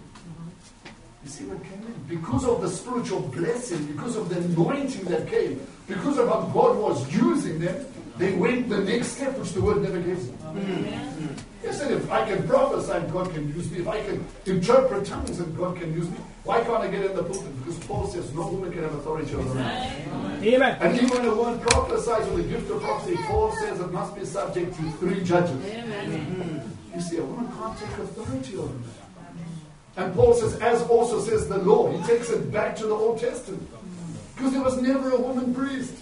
A: You see what came in? Because of the spiritual blessing, because of the anointing that came, because of how God was using them, they went the next step, which the word never gave them. Mm-hmm. He said, if I can prophesy, God can use me. If I can interpret tongues, and God can use me. Why can't I get in the pulpit? Because Paul says no woman can have authority over man. Amen. And even when a woman prophesies with the gift of prophecy, Paul says it must be subject to three judges. Amen. You see, a woman can't take authority over man. And Paul says, as also says the law, he takes it back to the Old Testament. Because there was never a woman priest.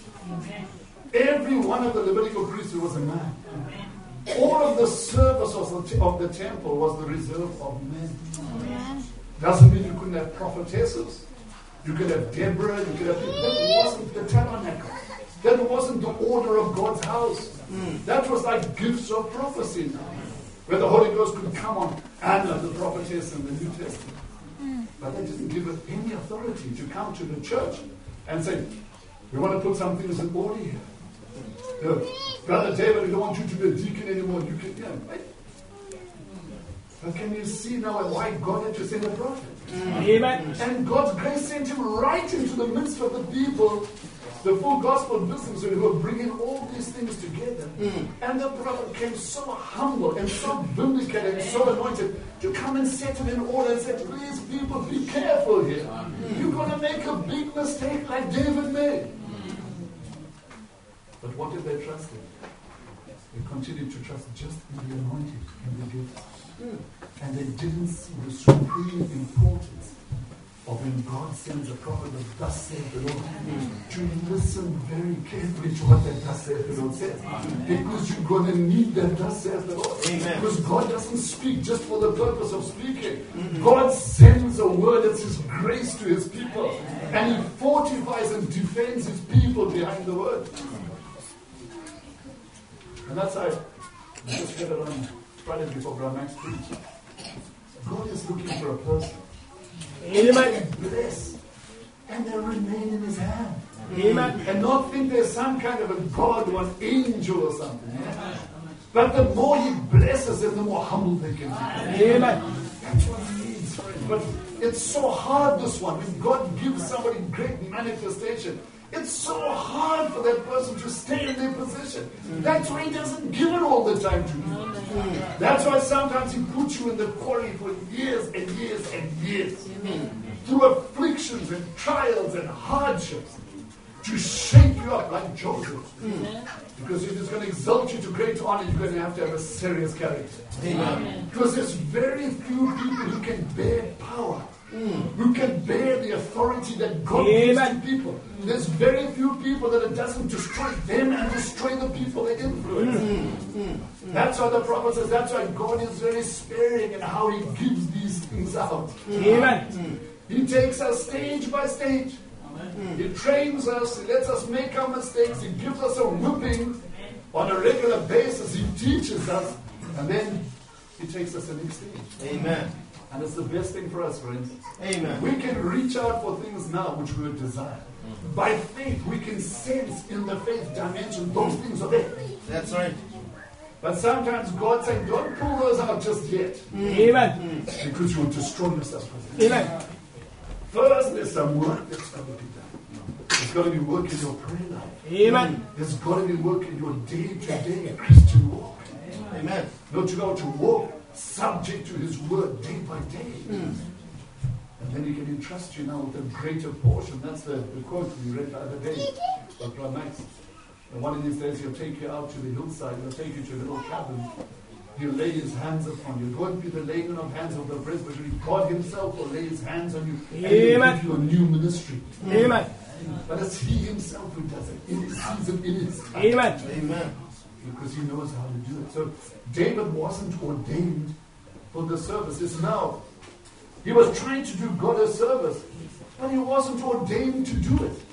A: Every one of the Levitical priests was a man. All of the service of the, of the temple was the reserve of men. Doesn't mean you couldn't have prophetesses. You could have Deborah, you could have people. That wasn't the tabernacle. That wasn't the order of God's house. That was like gifts of prophecy now. Where the Holy Ghost could come on Anna, the prophetess in the New Testament. Mm. But they didn't give it any authority to come to the church and say, we want to put some things in order here. You know, Brother David, we don't want you to be a deacon anymore. You can, you know, right? But can you see now why God had to send a prophet? Mm. Amen. And God's grace sent him right into the midst of the people, the full gospel business, who were bringing all these things together. Mm. And the prophet came so humble and so vindicated and so anointed to come and set it in order and say, please, people, be careful here. Mm. You're going to make a big mistake like David made. Mm. But what did they trust in? They continued to trust just in the anointing and the gifts. Mm. And they didn't see the supreme importance of when God sends a prophet of thus saith the Lord, mm. to listen very carefully to what that thus saith the Lord says. Amen. Because you're going to need that thus saith the Lord. Amen. Because God doesn't speak just for the purpose of speaking. Mm-hmm. God sends a word that's His grace to His people. Amen. And He fortifies and defends His people behind the word. And that's how I just get it on Friday before Brother Max preached. God is looking for a person. Amen. Bless, and they remain in His hand. Amen. And not think there's some kind of a God or an angel or something. Yeah? But the more He blesses them, the more humble they can be. Amen. That's what He needs, friends. But it's so hard, this one. When God gives somebody great manifestation, it's so hard for that person to stay in their position. That's why He doesn't give it all the time to you. That's why sometimes He puts you in the quarry for years and years and years. Through afflictions and trials and hardships. To shape you up like Joseph. Because if He's going to exalt you to great honor, you're going to have to have a serious character. Amen. Because there's very few people who can bear power. Mm. Who can bear the authority that God gives to people. There's very few people that it doesn't destroy them and destroy the people they influence. Mm. Mm. Mm. That's why the prophet says, that's why God is very sparing in how He gives these things out. Amen. Mm. He takes us stage by stage. Amen. He trains us, He lets us make our mistakes, He gives us a whipping on a regular basis, He teaches us, and then He takes us to the next stage. Amen. And it's the best thing for us, friends. Amen. We can reach out for things now which we would desire. Mm-hmm. By faith, we can sense in the faith dimension those things are there. That's right. But sometimes God saying, don't pull those out just yet. Mm-hmm. Amen. Because you will destroy yourself. Amen. First, there's some work that's got to be done. There's got to be work in your prayer life. Amen. There's got to be work in your day-to-day Christian walk. Amen. Not to go to walk subject to His word day by day. Mm. And then He can entrust you now with a greater portion. That's the, the quote we read the other day by Brother Max. And one of these days He'll take you out to the hillside, He'll take you to a little cabin, He'll lay his hands upon you. It won't be the laying of hands of the presbytery. God himself will lay his hands on you and he'll
B: Amen.
A: give you a new ministry.
B: Amen.
A: But it's he himself who does it in his season, in his time.
B: Amen.
C: Amen.
A: Because he knows how to do it. So David wasn't ordained for the service. It's now. He was trying to do God a service, but he wasn't ordained to do it.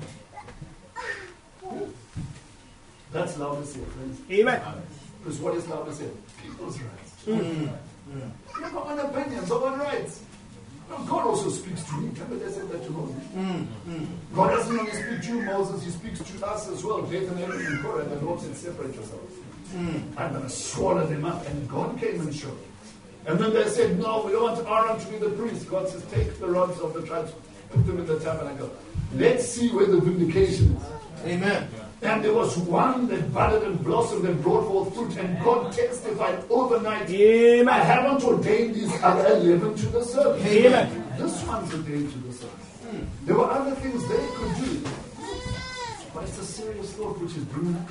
A: That's Laodicea, friends.
B: Amen.
A: Because what is Laodicea? People's rights.
C: Mm.
A: You have my own opinions, my own rights. No, God also speaks to me. Remember they said that to Moses.
C: Mm. Mm.
A: God doesn't only speak to you, Moses, he speaks to us as well. Dathan, Aaron, and Korah, the Lord said, separate yourselves.
C: Mm.
A: I'm going to swallow them up. And God came and showed. And then they said, no, we want Aaron to be the priest. God says, take the rods of the tribes, put them in the tabernacle. Let's see where the vindication is.
C: Amen.
A: And there was one that budded and blossomed and brought forth fruit. And God testified overnight,
B: Amen.
A: I haven't ordained these other eleven to the service.
B: Amen.
A: This one's ordained to the service. There were other things they could do. But it's a serious thought which is brewing up.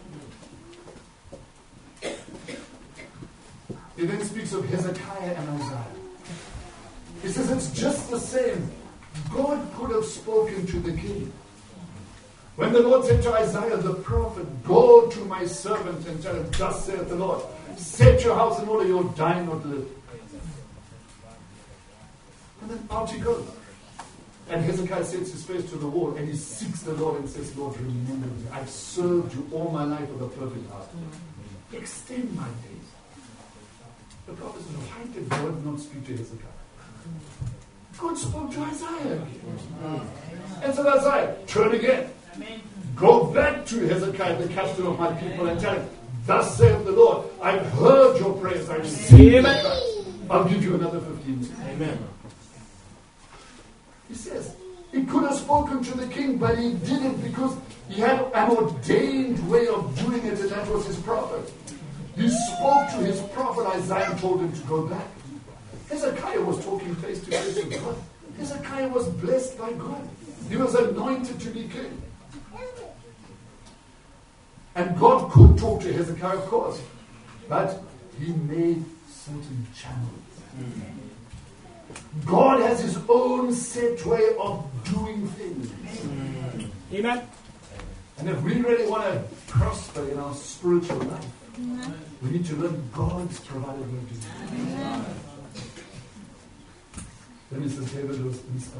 A: He then speaks of Hezekiah and Isaiah. He says it's just the same. God could have spoken to the king. When the Lord said to Isaiah the prophet, go to my servant and tell him, thus saith the Lord, set your house in order, you'll die not live. And then out he goes. And Hezekiah sets his face to the wall and he seeks the Lord and says, Lord, remember me. I've served you all my life with a perfect heart. Extend my days. The prophet says, why did God not speak to Hezekiah? God spoke to Isaiah again. And so Isaiah, turn again.
D: Amen.
A: Go back to Hezekiah, the captain of my people, and tell him, thus saith the Lord, I've heard your prayers, I've seen your
B: Amen.
A: cries. I'll give you another fifteen years.
C: Amen.
A: He says, he could have spoken to the king, but he didn't because he had an ordained way of doing it, and that was his prophet. He spoke to his prophet Isaiah and told him to go back. Hezekiah was talking face to face with God. Hezekiah was blessed by God. He was anointed to be king. And God could talk to Hezekiah, of course, but he made certain channels. God has his own set way of doing things.
B: Amen.
A: And if we really want to prosper in our spiritual life, we need to learn God's provided way to do it. Then he says, David was inspired.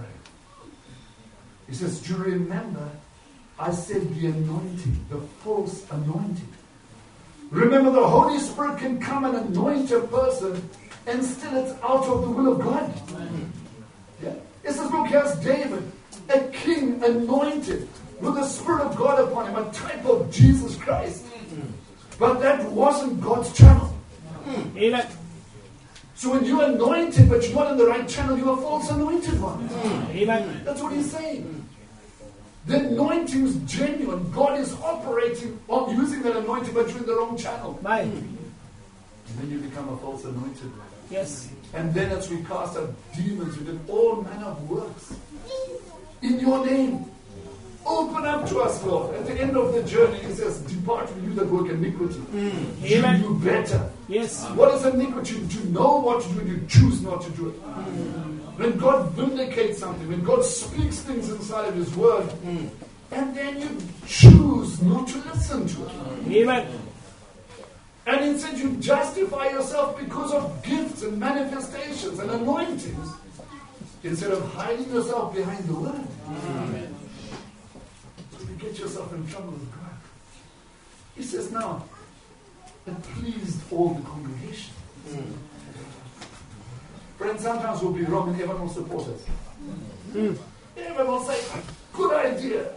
A: He says, do you remember I said the anointing, the false anointing? Remember, the Holy Spirit can come and anoint a person and still it's out of the will of God. Yeah? It says, look, here's David, a king anointed with the Spirit of God upon him, a type of Jesus Christ. But that wasn't God's channel.
B: Amen.
A: So when you're anointed, but you're not in the right channel, you're a false anointed one.
B: Amen.
A: That's what he's saying. The anointing is genuine. God is operating on using that anointing, but you're in the wrong channel.
B: Bye.
A: And then you become a false anointed one.
B: Yes.
A: And then as we cast out demons, we did all manner of works in your name. Open up to us, Lord. At the end of the journey, he says, depart from you that work iniquity.
B: Mm.
A: You
B: Amen.
A: do better.
B: Yes.
A: What is iniquity? To know what to do and you choose not to do it. When God vindicates something, when God speaks things inside of his word, and then you choose not to listen to it.
B: Amen.
A: And instead you justify yourself because of gifts and manifestations and anointings, instead of hiding yourself behind the word. Amen. So you get yourself in trouble with God. He says now, it pleased all the congregation. Mm. Friends, sometimes we'll be wrong and everyone will support us. Mm. Everyone will say, good idea.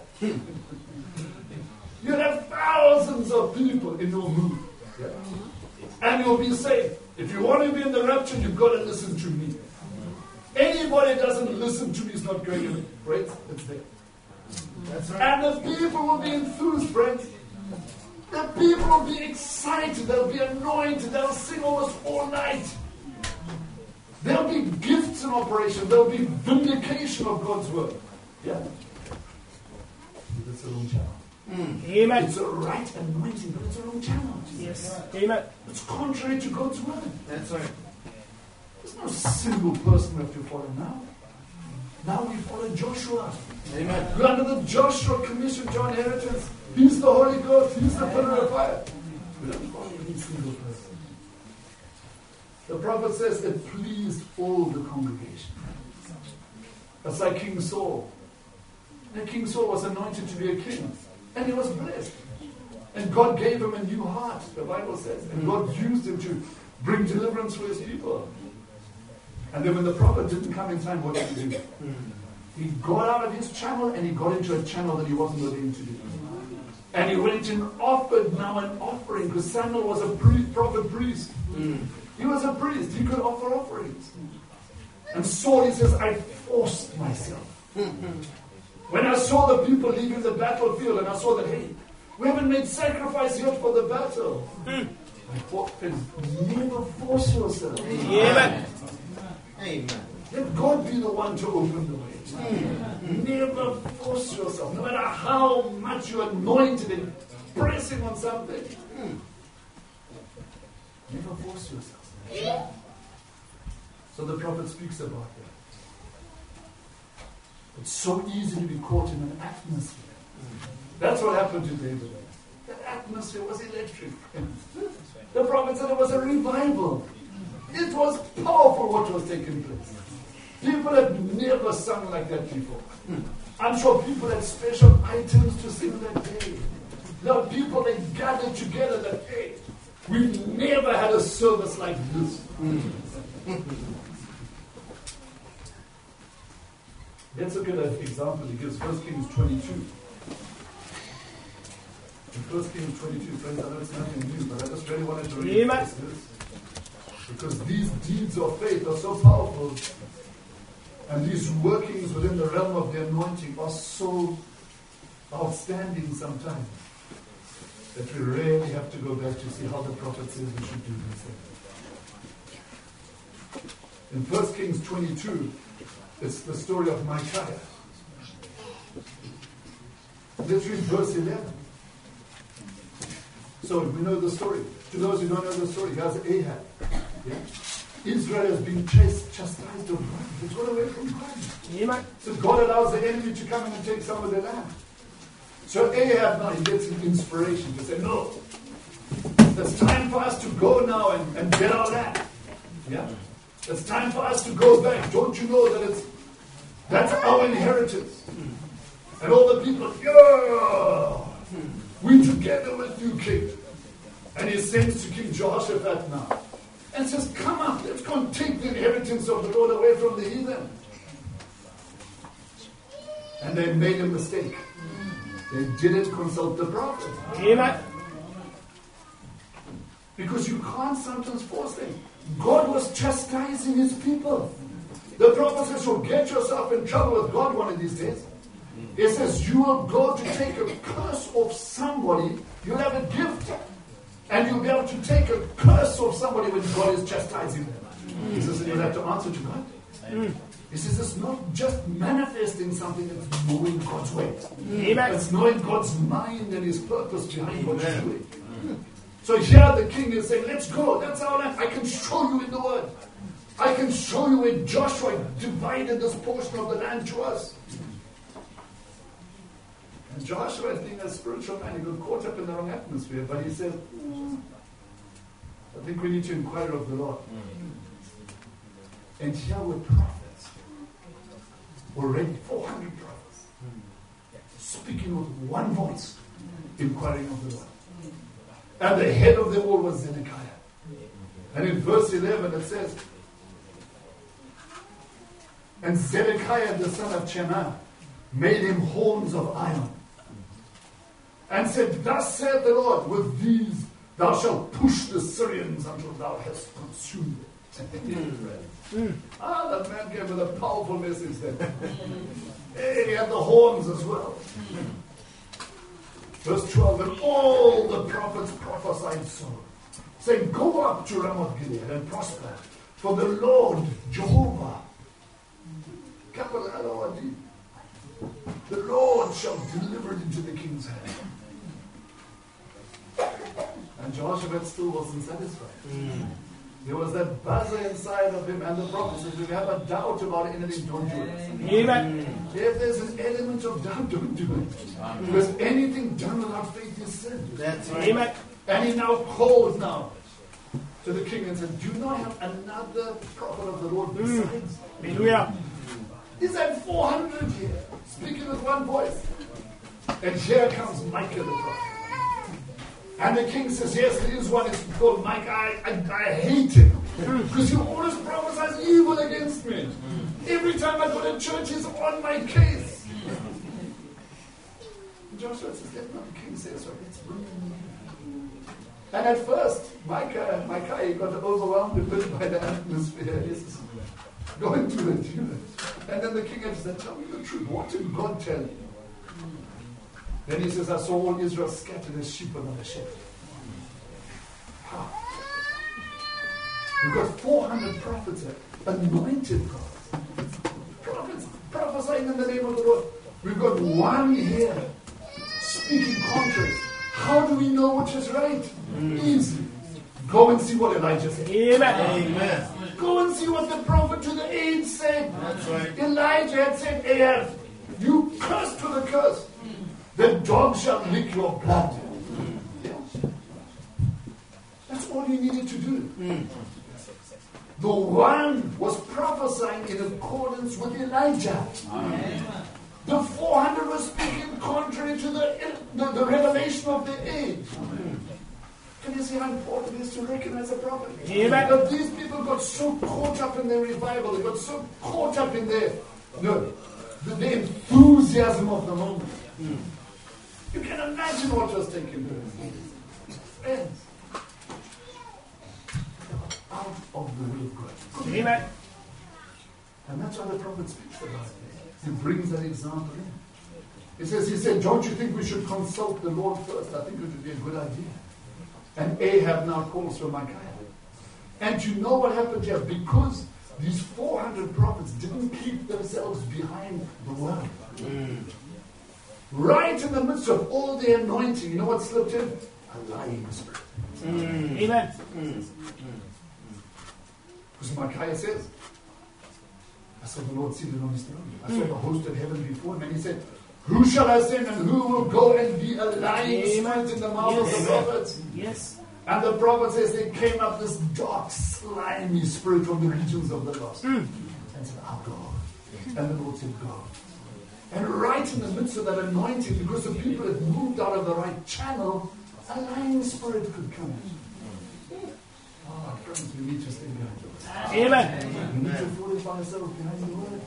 A: You'll have thousands of people in your mood. Yeah? And you'll be saved. If you want to be in the rapture, you've got to listen to me. Anybody that doesn't listen to me is not going to, right? It's there. That's right. And the people will be enthused, friends. The people will be excited. They'll be anointed. They'll sing almost all night. There'll be gifts in operation. There'll be vindication of God's word. Yeah. That's the wrong channel.
B: Amen.
A: It's a right anointing, but it's a wrong channel.
B: Yes. Amen.
A: It's contrary to God's word.
C: That's right.
A: There's no single person we have to follow now. Now we follow Joshua.
C: Amen.
A: We're under the Joshua Commission to our inheritance. He's the Holy Ghost. He's the pillar of fire. We don't follow any single person. The prophet says it pleased all the congregation. That's like King Saul. And King Saul was anointed to be a king. And he was blessed. And God gave him a new heart, the Bible says. And God used him to bring deliverance for his people. And then when the prophet didn't come in time, what did he do? He got out of his channel and he got into a channel that he wasn't willing to do. And he went and offered now an offering, because Samuel was a priest, prophet priest. He was a priest. He could offer offerings. And Saul, he says, I forced myself. When I saw the people leaving the battlefield and I saw that, hey, we haven't made sacrifice yet for the battle. I thought, never force yourself.
B: Amen.
C: Amen.
A: Let God be the one to open the way. Never force yourself. No matter how much you're anointed and pressing on something. Never force yourself. So the prophet speaks about that. It's so easy to be caught in an atmosphere. That's what happened to David. The atmosphere was electric. The prophet said it was a revival. It was powerful what was taking place. People had never sung like that before. I'm sure people had special items to sing that day. There were people that gathered together that day. We've never had a service like this. Let's look at an example. He gives First Kings twenty-two. In First Kings twenty-two, friends, I know it's nothing new, but I just really wanted to read this. Because these deeds of faith are so powerful, and these workings within the realm of the anointing are so outstanding sometimes that we really have to go back to see how the prophet says we should do these things. In First Kings twenty-two, it's the story of Micaiah. Let's read verse eleven. So we know the story. To those who don't know the story, here's Ahab. Yeah? Israel has been chased, chastised of God. It's got away from God.
B: Amen.
A: So God allows the enemy to come in and take some of their land. So Ahab now, he gets an inspiration to say, no, it's time for us to go now and, and get our land. Yeah? It's time for us to go back. Don't you know that it's that's our inheritance? And all the people, yeah, we together with you, king. And he sends to King Jehoshaphat now and says, come up, let's go and take the inheritance of the Lord away from the heathen. And they made a mistake. They didn't consult the prophet.
B: Amen.
A: Because you can't sometimes force them. God was chastising his people. The prophet says, you'll get yourself in trouble with God one of these days. He says, you will go to take a curse off somebody. You'll have a gift. And you'll be able to take a curse off somebody when God is chastising them. He says, you'll have to answer to God. He says, it's not just manifesting something, it's knowing God's way.
B: Amen.
A: It's knowing God's mind and his purpose behind what you're doing. So here the king is saying, let's go. That's our land. I can show you in the word. I can show you when Joshua divided this portion of the land to us. And Joshua, being a spiritual man, he got caught up in the wrong atmosphere. But he said, mm, I think we need to inquire of the Lord. And here were prophets. Already four hundred prophets. Speaking with one voice, inquiring of the Lord. And the head of them all was Zedekiah. And in verse eleven it says, and Zedekiah the son of Chenaanah made him horns of iron, and said, thus saith the Lord, with these thou shalt push the Syrians until thou hast consumed them. mm. Ah, that man gave with a powerful message then. Hey, he had the horns as well. Verse twelve, and all the prophets prophesied so, saying, go up to Ramoth Gilead and prosper, for the Lord Jehovah, the Lord shall deliver it into the king's hand. And Jehoshaphat still wasn't satisfied.
C: Mm.
A: There was that buzzer inside of him, and the prophet says, if you have a doubt about anything, don't do it.
B: Amen.
A: If there's an element of doubt, don't do it. Because anything done without faith is sin.
C: That's right.
B: Amen.
A: And he now called now to the king and said, do you not have another prophet of the Lord besides?
B: Hallelujah.
A: He said four hundred here, speaking with one voice. And here comes Micah the prophet. And the king says, yes, there is one. It's called Micah. I, I, I hate him. Because he always prophesies evil against me. Every time I go to church, he's on my case. Joshua says, let not the king say so. Let's bring him in. And at first, Micah, Micah he got overwhelmed a bit by the atmosphere. He says, go and do it. Do it. And then the king had said, tell me the truth. What did God tell you? Then he says, I saw all Israel scattered as sheep among the shepherd. How? We've got four hundred prophets here, anointed prophets. Prophets prophesying in the name of the Lord. We've got one here speaking contrary. How do we know which is right? Mm. Easy. Go and see what Elijah said.
B: Amen.
C: Amen.
A: Go and see what the prophet to the age said.
C: That's right.
A: Elijah had said, Ahab, you cursed with a curse. The dog shall lick your blood. Yeah. That's all you needed to do. Mm. The one was prophesying in accordance with Elijah. Amen. The four hundred was speaking contrary to the, the, the revelation of the age. Amen. Can you see how important it is to recognize a prophet?
B: Amen.
A: But these people got so caught up in their revival, they got so caught up in their, no, the, the enthusiasm of the moment. Mm. You can imagine what was taking place. Friends, out of the will of God.
B: Amen.
A: And that's why the prophet speaks about it. He brings that example in. He says, he said, don't you think we should consult the Lord first? I think it would be a good idea. And Ahab now calls for Micaiah. And you know what happened here? Because these four hundred prophets didn't keep themselves behind the word. Mm. Right in the midst of all the anointing, you know what slipped in? A lying spirit.
B: Mm. Amen.
A: Mm. Because Micaiah says, I saw the Lord seated on his throne. I saw the host of heaven before him. And he said, who shall I send and who will go and be a lying spirit in the mouth yes. of the prophets?
B: Yes.
A: And the prophet says they came up this dark, slimy spirit from the regions of the lost. Mm. And said, I'll go. And the Lord said, go. And right in the midst of that anointing, because the people had moved out of the right channel, a lying spirit could come in. Oh, friends, we need to stay behind us.
B: Amen.
A: We need to fortify ourselves behind the word.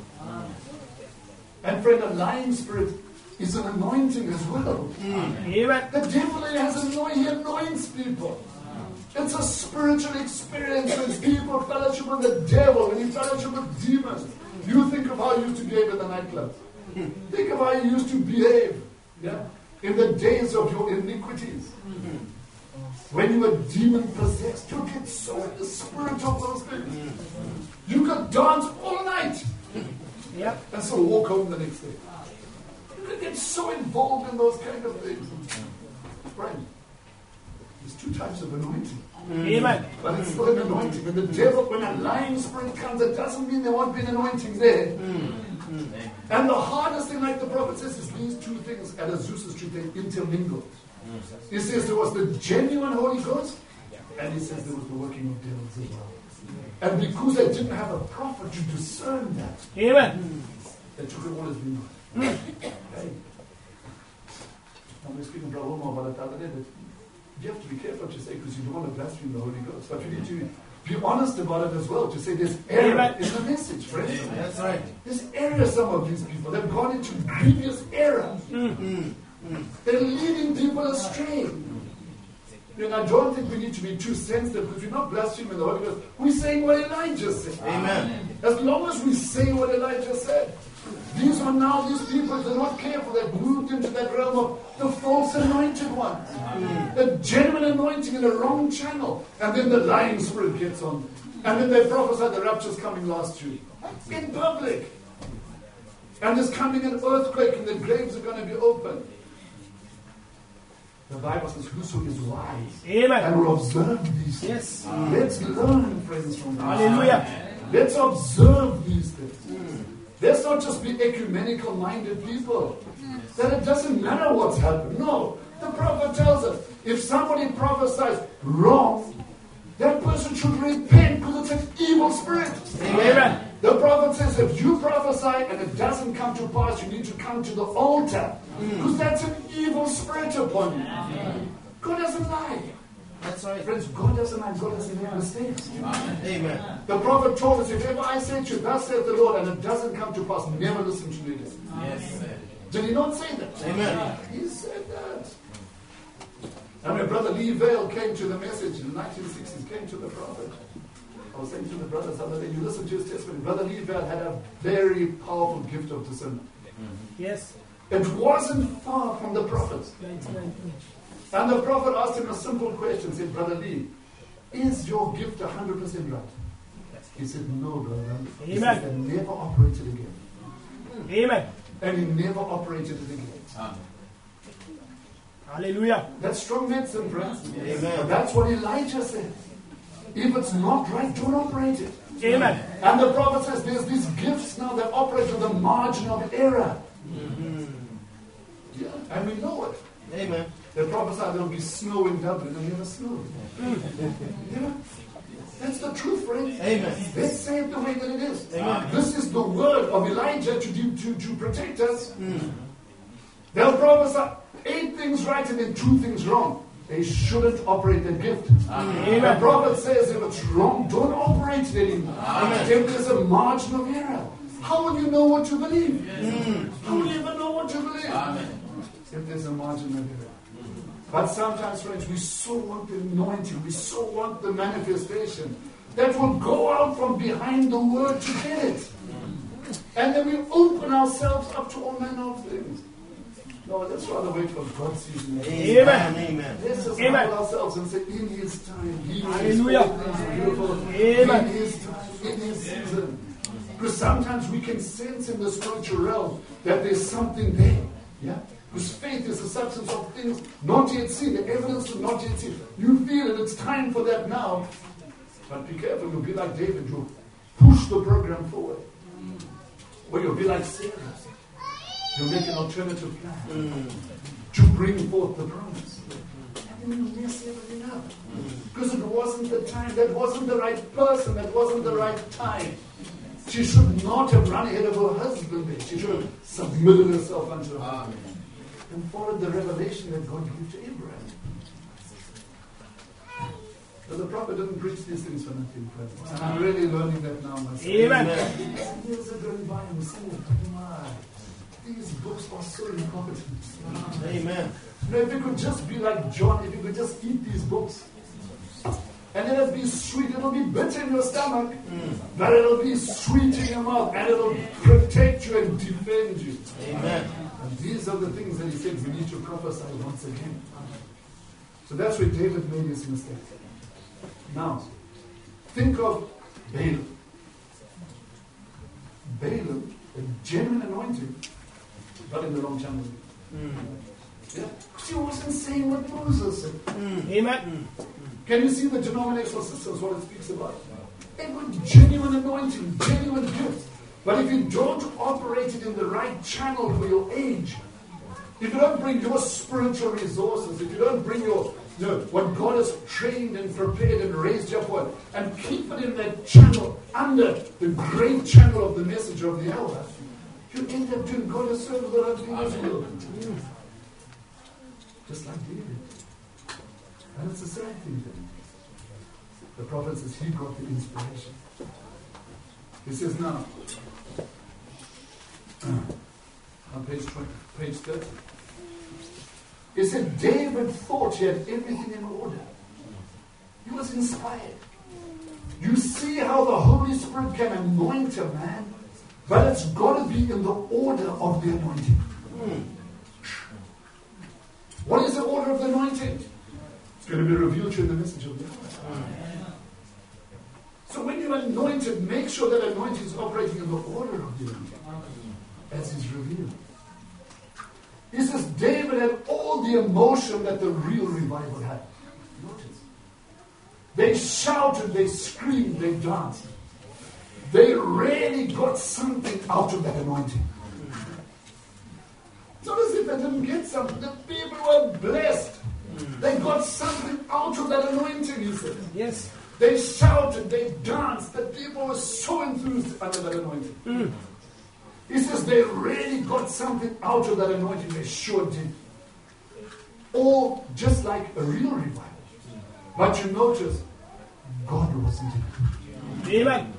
A: And friend, a lying spirit is an anointing as well.
B: Amen.
A: The devil has anointed, he anoints people. It's a spiritual experience when people fellowship with the devil, when you fellowship with demons. You think of how you used to behave in the nightclub. Think of how you used to behave, yeah, in the days of your iniquities. When you were demon possessed, you get so in the spirit of those things. You could dance all night,
B: yep,
A: and so walk home the next day. You could get so involved in those kind of things. Friend, there's two types of anointing.
B: Amen.
A: But it's still an anointing. When the devil, when a lying spirit comes, it doesn't mean there won't be an anointing there. Mm. Mm. And the hardest thing, like the prophet says, is these two things at Azusa Street, they intermingled. Mm. He says there was the genuine Holy Ghost, and he says there was the working of devils as well. And because they didn't have a prophet to discern that,
B: Amen.
A: they took it all as being right. Okay. Now we're speaking to Brahma about it the other day, that you have to be careful to say, because you don't want to blaspheme the Holy Ghost. But you need to be honest about it as well, to say there's error
B: Amen.
A: in the message, friends.
C: That's right.
A: There's error, some of these people. They've gone into grievous error. Mm-hmm. They're leading people astray. You know, I don't think we need to be too sensitive, because we're not blaspheming the Holy Ghost. We're saying what Elijah said.
C: Amen.
A: As long as we say what Elijah said. These are now these people, they're not careful. They've moved into that realm of the false anointed ones. Mm. The genuine anointing in the wrong channel. And then the lying spirit gets on. And then they prophesy the rapture's coming last year. In public. And there's coming an earthquake and the graves are going to be open. The Bible says, whoso is wise
B: Amen.
A: and will observe these things.
B: Yes.
A: Let's learn, friends, from this.
B: Hallelujah.
A: Let's observe these things. Let's not just be ecumenical minded people. That it doesn't matter what's happened. No. The prophet tells us, if somebody prophesies wrong, that person should repent because it's an evil spirit.
B: Amen.
A: The prophet says, if you prophesy and it doesn't come to pass, you need to come to the altar. Because that's an evil spirit upon you. God doesn't lie.
C: That's right.
A: Friends, God doesn't lie. God doesn't make mistakes.
C: Amen.
A: The prophet told us, if ever I say to you, thus saith the Lord, and it doesn't come to pass, never listen to me.
C: Yes.
A: Did he not say that?
C: Amen.
A: He said that. And when Brother Lee Vale came to the message in the nineteen sixties, came to the prophet. I was saying to the brothers the other day, you listen to his testimony. Brother Lee Vale had a very powerful gift of discernment.
B: Yes.
A: It wasn't far from the prophet. And the prophet asked him a simple question. He said, Brother Lee, is your gift one hundred percent right? He said, no, brother. He
B: Amen.
A: said, they never operated again.
B: Amen.
A: And he never operated it again.
C: Amen.
B: Hallelujah.
A: That's strong medicine, friends.
C: Amen.
A: But that's what Elijah said. If it's not right, don't operate it.
B: Amen.
A: And the prophet says there's these gifts now that operate with the margin of error. Mm-hmm. Yeah, and we know it.
C: Amen.
A: The prophet said there'll be snow in Dublin and never snowed. Yeah. That's the truth, friends.
C: Amen.
A: Let's say it the way that it is.
C: Amen.
A: This is the word of Elijah to, do, to, to protect us. Mm. They'll prophesy eight things right and then two things wrong. They shouldn't operate their gift.
B: Amen.
A: The prophet says if it's wrong, don't operate it anymore.
C: Amen.
A: If there's a margin of error, how will you know what to believe? Mm. How will you ever know what to believe? Amen. If there's a margin of error. But sometimes, friends, we so want the anointing, we so want the manifestation that will go out from behind the word to get it. And then we open ourselves up to all manner of things. No, let's rather wait for God's season.
B: Amen.
C: Amen.
A: Let's just
B: Amen.
A: humble ourselves and say, in His time, He
B: Hallelujah.
A: is all things beautiful.
B: Amen.
A: In His time, in His season. Because sometimes we can sense in the spiritual realm that there's something there. Yeah? Because faith is the substance of things not yet seen, the evidence of not yet seen. You feel it, it's time for that now. But be careful, you'll be like David, you'll push the program forward. Or you'll be like Sarah. You'll make an alternative plan mm. to bring forth the promise. And then you mess everything up. Because it wasn't the time, that wasn't the right person, that wasn't the right time. She should not have run ahead of her husband there. She should have submitted herself unto her husband and followed the revelation that God gave to Abraham. But the prophet didn't preach these things for nothing, friends. And I'm really learning that now myself.
B: Amen.
A: And years are going by and we say, my, these books are so important.
C: Amen.
A: You know, if you could just be like John, if you could just eat these books, and let it be sweet, it'll be bitter in your stomach, mm. but it'll be sweet in your mouth, and it'll protect you and defend you.
C: Amen.
A: And these are the things that he said we need to prophesy once again. So that's where David made his mistake. Now, think of Balaam. Balaam, a genuine anointing, but in the wrong channel. Mm. Yeah? He wasn't saying what Moses said.
B: Mm. Amen.
A: Mm. Can you see the denominational systems, what it speaks about? It was genuine anointing, genuine gifts. But if you don't operate it in the right channel for your age, if you don't bring your spiritual resources, if you don't bring your, you know, what God has trained and prepared and raised you up for, and keep it in that channel, under the great channel of the message of the hour, you end up doing God a service that I'm doing as well. Just like David. And it's a sad thing then. The prophet says he got the inspiration. He says now, on page twenty, page thirty, he said David thought he had everything in order. He was inspired. You see how the Holy Spirit can anoint a man, but it's got to be in the order of the anointing. Mm. What is the order of the anointing? It's going to be revealed to you in the message of the hour. So when you're anointed, make sure that anointing is operating in the order of the anointing, as is revealed. He says David had all the emotion that the real revival had. Notice. They shouted, they screamed, they danced. They really got something out of that anointing. It's not as if they didn't get something. The people were blessed. They got something out of that anointing, he said.
B: Yes.
A: They shouted, they danced. The people were so enthused under that anointing.
B: Mm.
A: He says they really got something out of that anointing. They sure did. Or just like a real revival. But you notice, God wasn't in it.
B: Amen.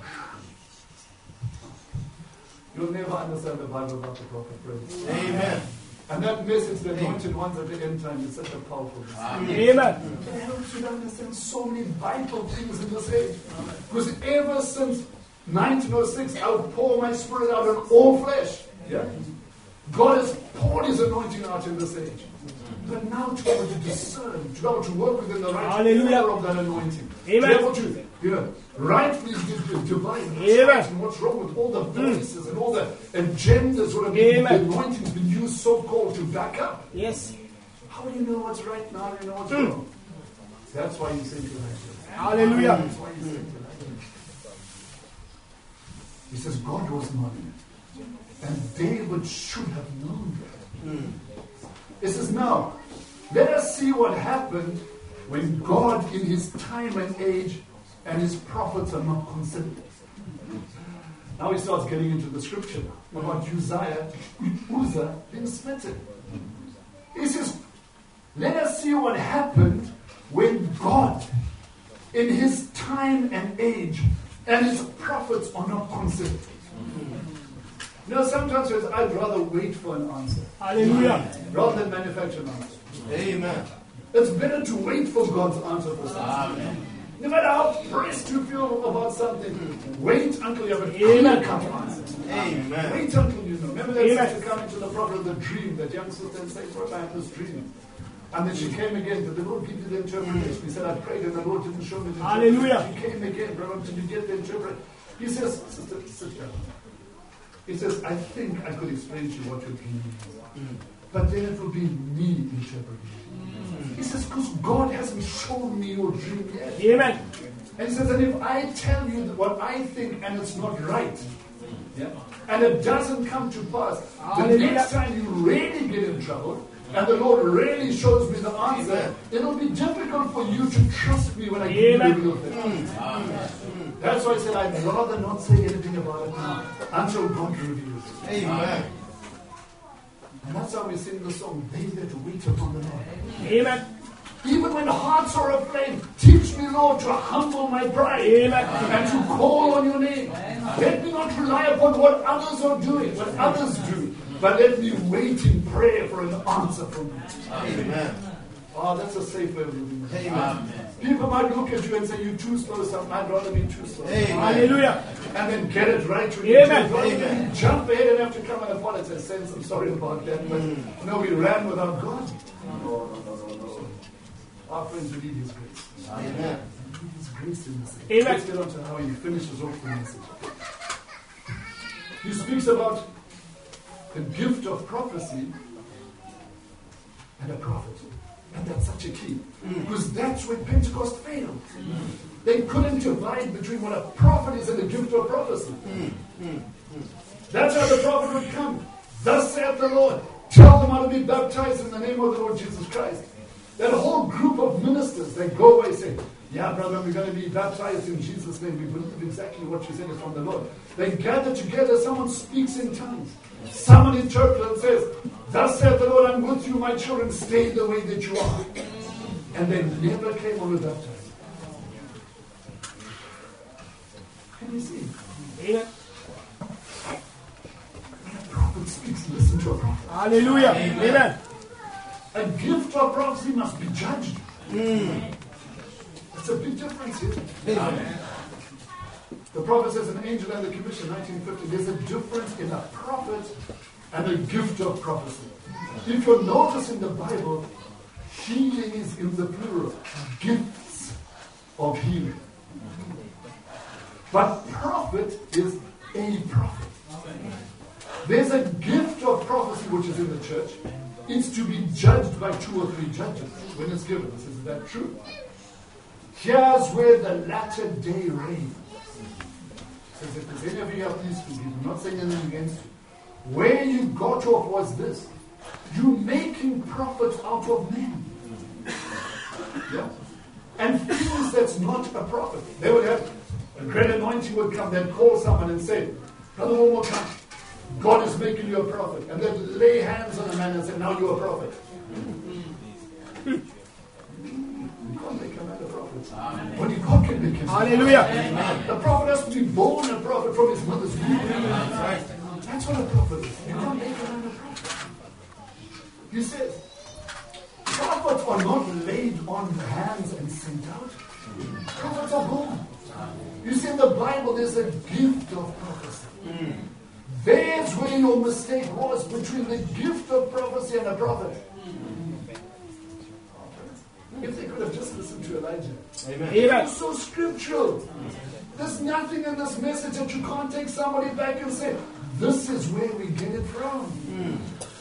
A: You'll never understand the Bible without the prophet, friends.
C: Amen.
A: And that message, the anointed ones at the end time, is such a powerful message.
B: Amen.
A: It helps you to understand so many vital things in this age. Because ever since nineteen oh six, I would pour my spirit out on all flesh. Yeah? God has poured His anointing out in this age. But now to be able to discern, to be able to work within the right
B: Hallelujah.
A: order of that anointing.
B: Amen.
A: To be able to, you know, rightly divide
B: Amen.
A: and what's wrong with all the voices and all the agendas what have been, the
B: Amen.
A: anointing's been used so-called to back up.
B: Yes.
A: How do you know what's right now? How do you know what's wrong? That's why you say to like
B: Hallelujah.
A: That's why you say to like He says God was not in it. And David should have known that.
C: Mm.
A: He says, now, let us see what happened when God in His time and age and His prophets are not considered. Now he starts getting into the scripture about Uzziah, Uzzah being smitten. He says, let us see what happened when God in His time and age and His prophets are not considered. You know, sometimes says, I'd rather wait for an answer.
B: Hallelujah.
A: Rather than manufacture an answer.
C: Amen.
A: It's better to wait for God's answer for something.
C: Amen.
A: No matter how pressed you feel about something, wait until you have a clear-cut answer.
C: Amen.
A: Wait until you know. Remember that
B: Amen.
A: sister coming to the prophet of the dream, that young sister and saying, "What I had this dream." And then she came again. Did the Lord give you the interpretation? He said, I prayed and the Lord didn't show me the interpretation.
B: Hallelujah.
A: She came again, brother, did you get the interpretation? He says, sister, sit down. He says, I think I could explain to you what your dream is. But then it will be me interpreting. He says, because God hasn't shown me your dream yet.
B: Amen.
A: And he says, and if I tell you what I think and it's not right, yeah, and it doesn't come to pass, the next time you really get in trouble, and the Lord really shows me the answer,
C: Amen.
A: it'll be difficult for you to trust me when I give you the real thing. That's why I said, I'd rather not say anything about it now, until God reveals it.
C: Amen.
A: And that's how we sing the song, They That Wait Upon the Lord.
B: Amen.
A: Even when hearts are aflame, teach me, Lord, to humble my pride.
B: Amen.
A: And to call on your name. Let me not rely upon what others are doing, what others do, but let me wait in prayer for an answer from you.
C: Amen.
A: Oh, that's a safe way of living.
C: Amen.
A: People might look at you and say, you're too slow, so I'd rather be too slow.
C: Amen.
B: Hallelujah.
A: And then get it right when
B: Amen.
A: you do it.
C: Amen.
A: Jump ahead and have to come and apologize. Sense, I'm sorry about that, but no, we ran without God. No, no, no, no, no. Our friends, we need His grace.
C: Amen.
A: We need His grace in this.
B: Amen.
A: Let's get on to how He finishes off the message. He speaks about the gift of prophecy and a prophet. And that's such a key. Because that's where Pentecost failed. They couldn't divide between what a prophet is and the gift of prophecy. That's how the prophet would come. Thus saith the Lord. Tell them how to be baptized in the name of the Lord Jesus Christ. That whole group of ministers, they go away saying, yeah, brother, we're going to be baptized in Jesus' name. We believe exactly what you said is from the Lord. They gather together, someone speaks in tongues. Someone interprets and says, thus saith the Lord, I'm with you, my children, stay the way that you are. And they never came on the baptized. Can you see?
B: Amen.
A: When a prophet speaks, listen to a prophet.
B: Hallelujah. Amen.
A: A gift of prophecy must be judged.
C: Mm.
A: That's a big difference here.
C: Amen.
A: The prophet says an angel and the commission, nineteen fifty. There's a difference in a prophet and a gift of prophecy. If you notice in the Bible, healing is in the plural. Gifts of healing. But prophet is a prophet. There's a gift of prophecy which is in the church. it's to be judged by two or three judges when it's given. He says, is that true? Here's where the latter day reigns. He says, if there's any of you have these two, I'm not saying anything against you. Where you got off was this. You making profit out of men. Yeah. And things that's not a profit. They would have a great anointing would come, they'd call someone and say, Brother Momo, come. God is making you a prophet. And they'd lay hands on a man and say, now you're a prophet. You can't make a man a prophet. Amen. Only God can make him.
B: Hallelujah.
A: Amen. The prophet has to be born a prophet from his mother's womb. Right. That's what a prophet is. You can't make a man a prophet. He says, prophets are not laid on hands and sent out. Prophets are born. You see, in the Bible, there's a gift of prophecy. Mm. There's where your mistake was between the gift of prophecy and a prophet. Mm. If they could have just listened to Elijah. Amen. It was so scriptural. There's nothing in this message that you can't take somebody back and say, this is where we get it from. Mm.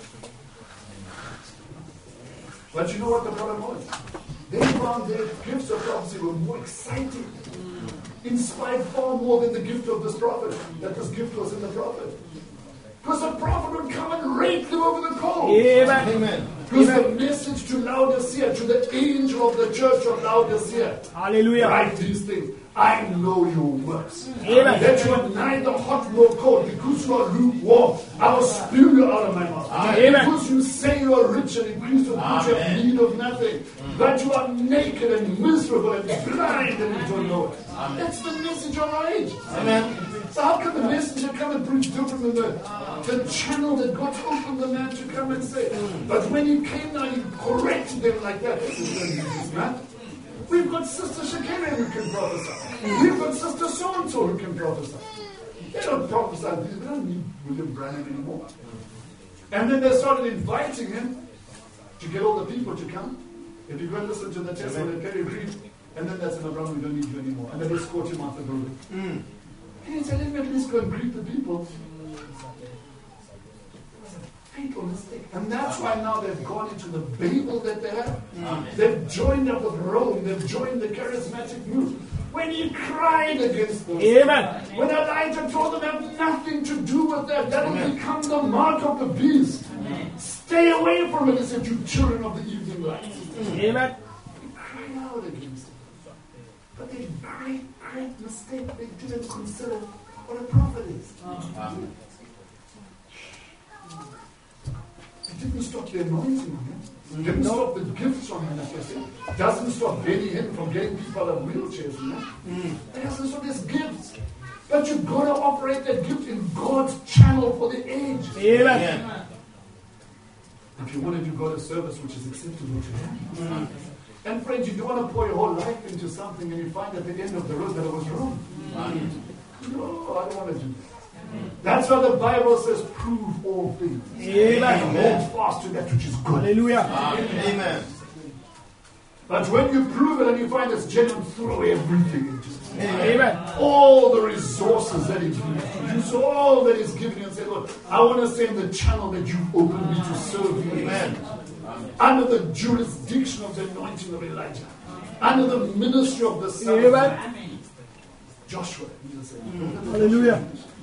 A: But you know what the problem was? They found their gifts of prophecy were more exciting. Inspired far more than the gift of this prophet. That this gift was in the prophet. Because the prophet would come and rake them over the coals. Amen. Amen. Because the message to Laodicea, to the angel of the church of Laodicea. Hallelujah. Write these things. I know your works. Amen. That you are neither hot nor cold. Because you are lukewarm, I will spew you out of my mouth. Amen. Because you say you are rich and increase of which you have need of nothing. Mm. That you are naked and miserable and blind and you don't know it. Amen. That's the message of our age. Amen. So how can the messenger come and preach different than the, the channel that God opened the man to come and say? Mm. But when he came now, he corrected them like that. This is the this man. We've got Sister Shakira who can prophesy. We've got Sister so-and-so who can prophesy. They don't prophesy. They don't need William Branham anymore. And then they started inviting him to get all the people to come. If you go and listen to the testimony of Perry Reed, and then that's in the wrong, we don't need you anymore. And then they escort him out the building. Mm. And he said, let me at least go and greet the people. Fatal mistake. And that's why now they've gone into the Babel that they have. Amen. They've joined up with Rome. They've joined the charismatic move. When he cried against them. Amen. When Elijah told them have nothing to do with that. That will become the mark of the beast. Amen. Stay away from it, he said, you children of the evening light. Amen. He cried out against them. But they great, great mistake. They didn't consider what a prophet is. Amen. It didn't stop the anointing on him. It didn't no. stop the gifts on him. It doesn't stop Benny Hinn from getting people out of wheelchairs. You know? mm. It doesn't stop his gifts. But you've got to operate that gift in God's channel for the age. Amen. Amen. If you want to do God a service which is acceptable to Him. Mm. And friends, you don't want to pour your whole life into something and you find at the end of the road that it was wrong. Mm. No, I don't want to do that. That's why the Bible says, prove all things. Amen. And hold fast to that which is good. Hallelujah. Amen. Amen. But when you prove it and you find it's genuine, throw everything into it. Amen. All the resources that He's used, use all that He's given you and say, Lord, I want to stay in the channel that you've opened me to serve you. Amen. Under the jurisdiction of the anointing of Elijah. Under the ministry of the Son. Amen. Joshua. Mm. Hallelujah.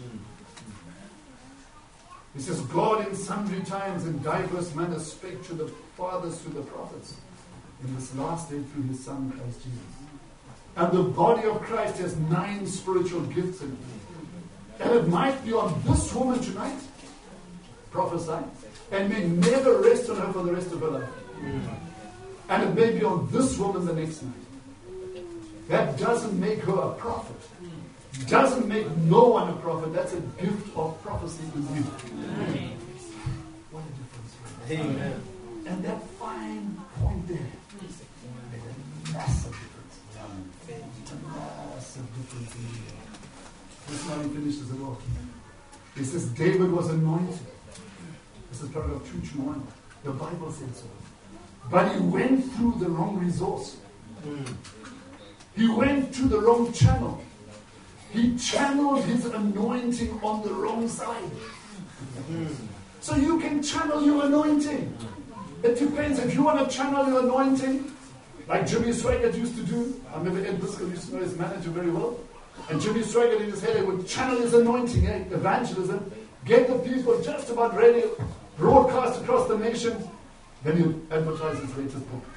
A: He says, God in sundry times and diverse manners spake to the fathers, to the prophets, in this last day through His Son, Christ Jesus. And the body of Christ has nine spiritual gifts in it. And it might be on this woman tonight, prophesy, and may never rest on her for the rest of her life. And it may be on this woman the next night. That doesn't make her a prophet. Doesn't make no one a prophet. That's a gift of prophecy in you. Amen. What a difference. Amen. And that fine point there made a massive difference. A massive difference in you. This now he finishes it off. He says David was anointed. This is paragraph two twenty-one. The Bible said so. But he went through the wrong resource. He went to the wrong channel. He channeled his anointing on the wrong side. So you can channel your anointing. It depends. If you want to channel your anointing, like Jimmy Swaggart used to do. I remember Ed Biscoe used to know his manager very well. And Jimmy Swaggart in his head, he would channel his anointing, eh? Evangelism, get the people just about ready, broadcast across the nation. Then he'd advertise his latest book.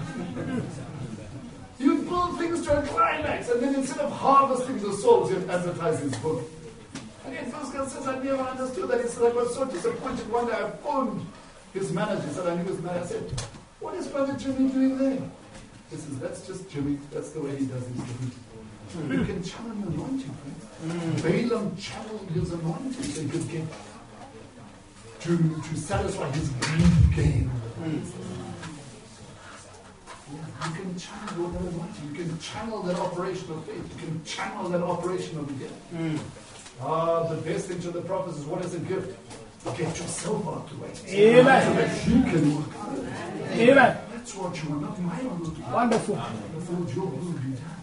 A: You'd build things to a climax, and then instead of harvesting the souls, you'd advertise his book. And Ed Biscoe says, I never understood that. He said, I was so disappointed. One day I phoned his manager, said I knew his manager. I said, what is Brother Jimmy doing there? He says, that's just Jimmy. That's the way he does his things. Mm. You can channel your anointing, friends. Mm. Balaam channeled his anointing so he could get to, to satisfy his greed gain. Mm. Yeah, you can channel that anointing. You can channel that operation of faith. You can channel that operation of the gift. Mm. Ah, the best thing to the prophets is, what is a gift? Get yourself out the way.
B: Amen.
A: So that you can work.
B: Amen.
A: That's what you want, not my will.
B: Wonderful.
A: That's your will be done.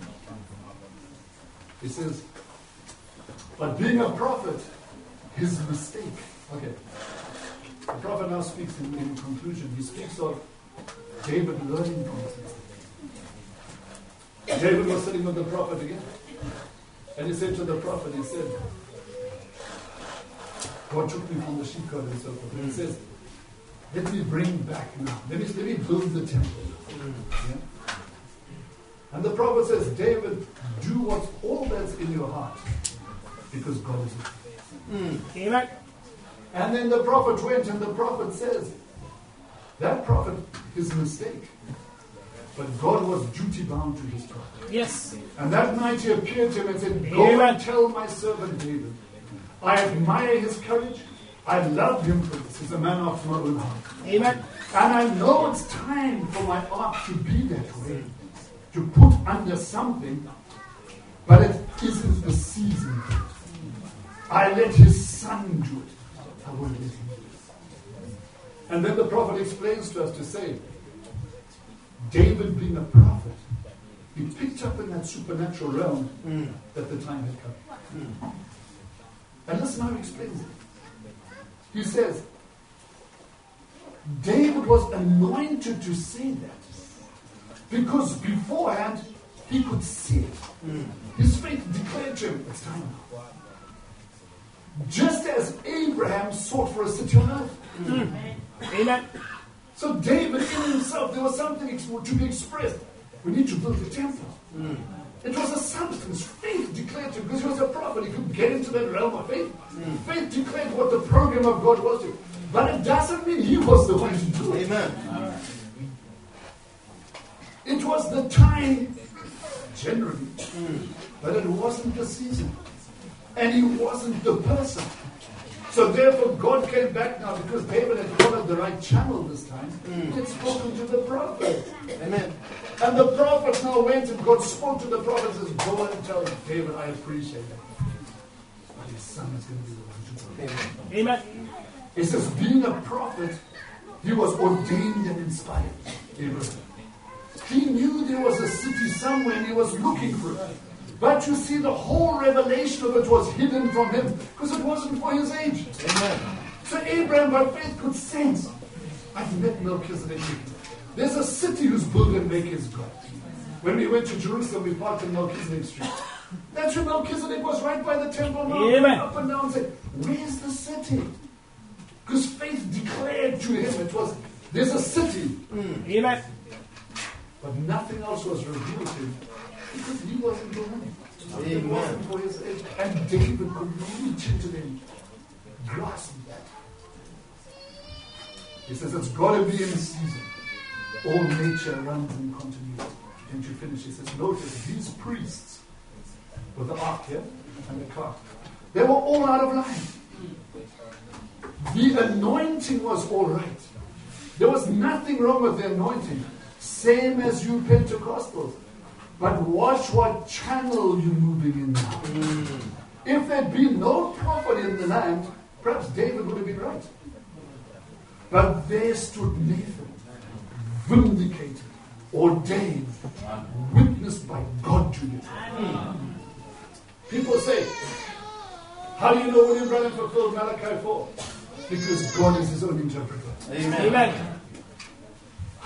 A: He says, but being a prophet, his mistake. Okay. The prophet now speaks in, in conclusion. He speaks of David learning from his mistake. David was sitting with the prophet again. And he said to the prophet, he said, God took me from the sheepcote and so forth. And he says, let me bring back now. Let me, let me build the temple. Yeah? And the prophet says, David, do what's all that's in your heart, because God is with you.
B: Amen.
A: And then the prophet went, and the prophet says, that prophet, his mistake. But God was duty bound to his prophet.
B: Yes.
A: And that night he appeared to him and said, go
B: Amen.
A: and tell my servant David, I admire his courage. I love him for this. He's a man after my own heart.
B: Amen.
A: And I know it's time for my ark to be that way, to put under something, but it isn't the season. I let his son do it. I won't let him do it. And then the prophet explains to us to say, David being a prophet, he picked up in that supernatural realm mm. that the time had come. Mm. And listen how he explains it. He says, David was anointed to say that because beforehand he could see it. Mm. His faith declared to him, it's time now. Just as Abraham sought for a city on earth.
B: Mm. Amen.
A: So David in himself, there was something to be expressed. We need to build a temple. Mm. It was a substance. Faith declared to him, because he was a prophet, he could get into that realm of faith. Mm. Faith declared what the program of God was to him. But it doesn't mean he was the one to do it.
C: Amen.
A: It was the time, generally, mm. but it wasn't the season. And he wasn't the person. So therefore God came back now because David had followed the right channel this time. Mm. He had spoken to the prophet. Amen. And the prophet now went and God spoke to the prophet and says, go and tell David, I appreciate it. But his son is going to be the one to tell him.
B: Amen.
A: He says, being a prophet, he was ordained and inspired. Abraham. He knew there was a city somewhere and he was looking for it. But you see, the whole revelation of it was hidden from him because it wasn't for his age. Amen. So Abraham, by faith, could sense, I've met Melchizedek. There's a city whose builder and maker is God. When we went to Jerusalem, we parked in Melchizedek Street. That's where Melchizedek was, right by the temple.
B: Amen.
A: Up and down and said, where's the city? Because faith declared to him, it was, there's a city.
B: Mm. Amen.
A: But nothing else was revealed to him. Because he wasn't the one. It wasn't for his age. And David could reach into them, grasp that. He says it's got to be in season. All nature runs in continuity. And to finish, he says, notice these priests with the ark here and the clock, they were all out of line. The anointing was all right. There was nothing wrong with the anointing. Same as you Pentecostals. But watch what channel you're moving in now. Mm. If there'd been no prophet in the land, perhaps David would have been right. But there stood Nathan, vindicated, ordained, witnessed by God to you. Mm. People say, how do you know William Branham fulfilled Malachi four? Because God is his own interpreter.
B: Amen. Amen.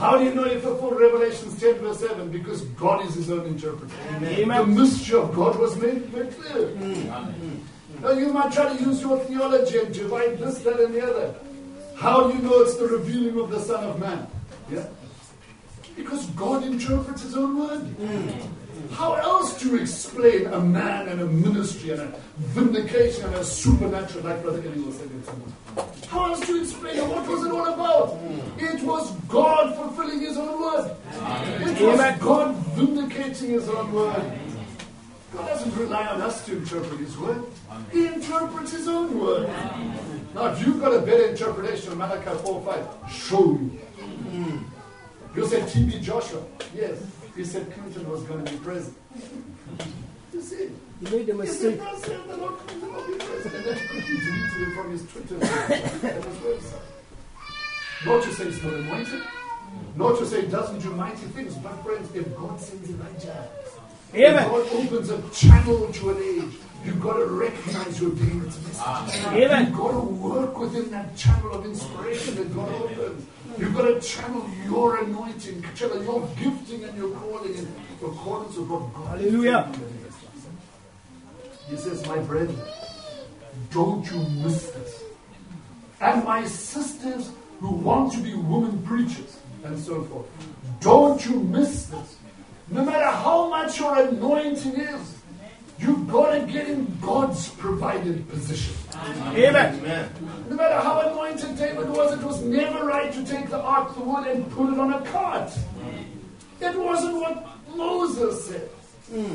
A: How do you know he fulfilled Revelations ten verse seven? Because God is his own interpreter.
B: Amen.
A: The mystery of God was made, made clear. Mm. Now you might try to use your theology and divide this, that, and the other. How do you know it's the revealing of the Son of Man? Yeah? Because God interprets his own word. Mm. How else do you explain a man and a ministry and a vindication and a supernatural, like Brother Kenny was saying? How else do you explain it? What was it all about? It was God fulfilling his own word. It was God vindicating his own word. God doesn't rely on us to interpret his word. He interprets his own word. Now, if you've got a better interpretation of Malachi four five, show me. You said T B Joshua. Yes. He said Clinton was going to be president. You see?
B: You made a mistake.
A: He said, the Lord Clinton will be president. And then he deleted it from his Twitter and his website. Not to say it's not anointed. Not to say it doesn't do mighty things. But friends, if God sends Elijah,
B: Amen.
A: if God opens a channel to an age, you've got to recognize your David's message.
B: Amen.
A: You've got to work within that channel of inspiration that God opens. You've got to channel your anointing, channel your gifting and your calling in accordance with what God has
B: Hallelujah.
A: given you. He says, my brethren, don't you miss this. And my sisters who want to be women preachers, and so forth, don't you miss this. No matter how much your anointing is, you've got to get in God's provided position.
B: Amen.
C: Amen.
A: No matter how anointed David was, it was never right to take the ark of the wood and put it on a cart. It wasn't what Moses said. Mm.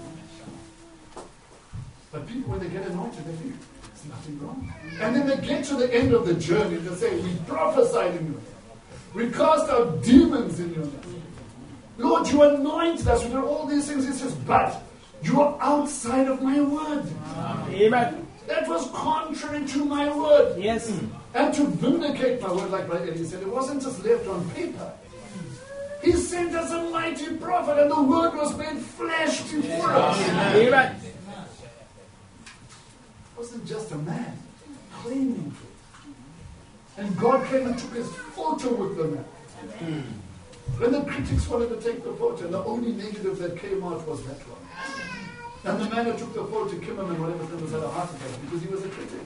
A: But people, when they get anointed, they think, there's nothing wrong. And then they get to the end of the journey and they say, we prophesied in your name. We cast out demons in your name. Lord, you anointed us. We did all these things. He says, but you are outside of my word.
B: Amen.
A: That was contrary to my word.
B: Yes.
A: And to vindicate my word, like Brother Eddie said, it wasn't just left on paper. He sent us a mighty prophet, and the word was made flesh before us.
B: Amen.
A: It wasn't just a man claiming to it. And God came and took his photo with the man. When the critics wanted to take the photo, the only negative that came out was that one. And the man who took the photo, Kimmerman, whatever his name was, had a heart attack because he was a critic.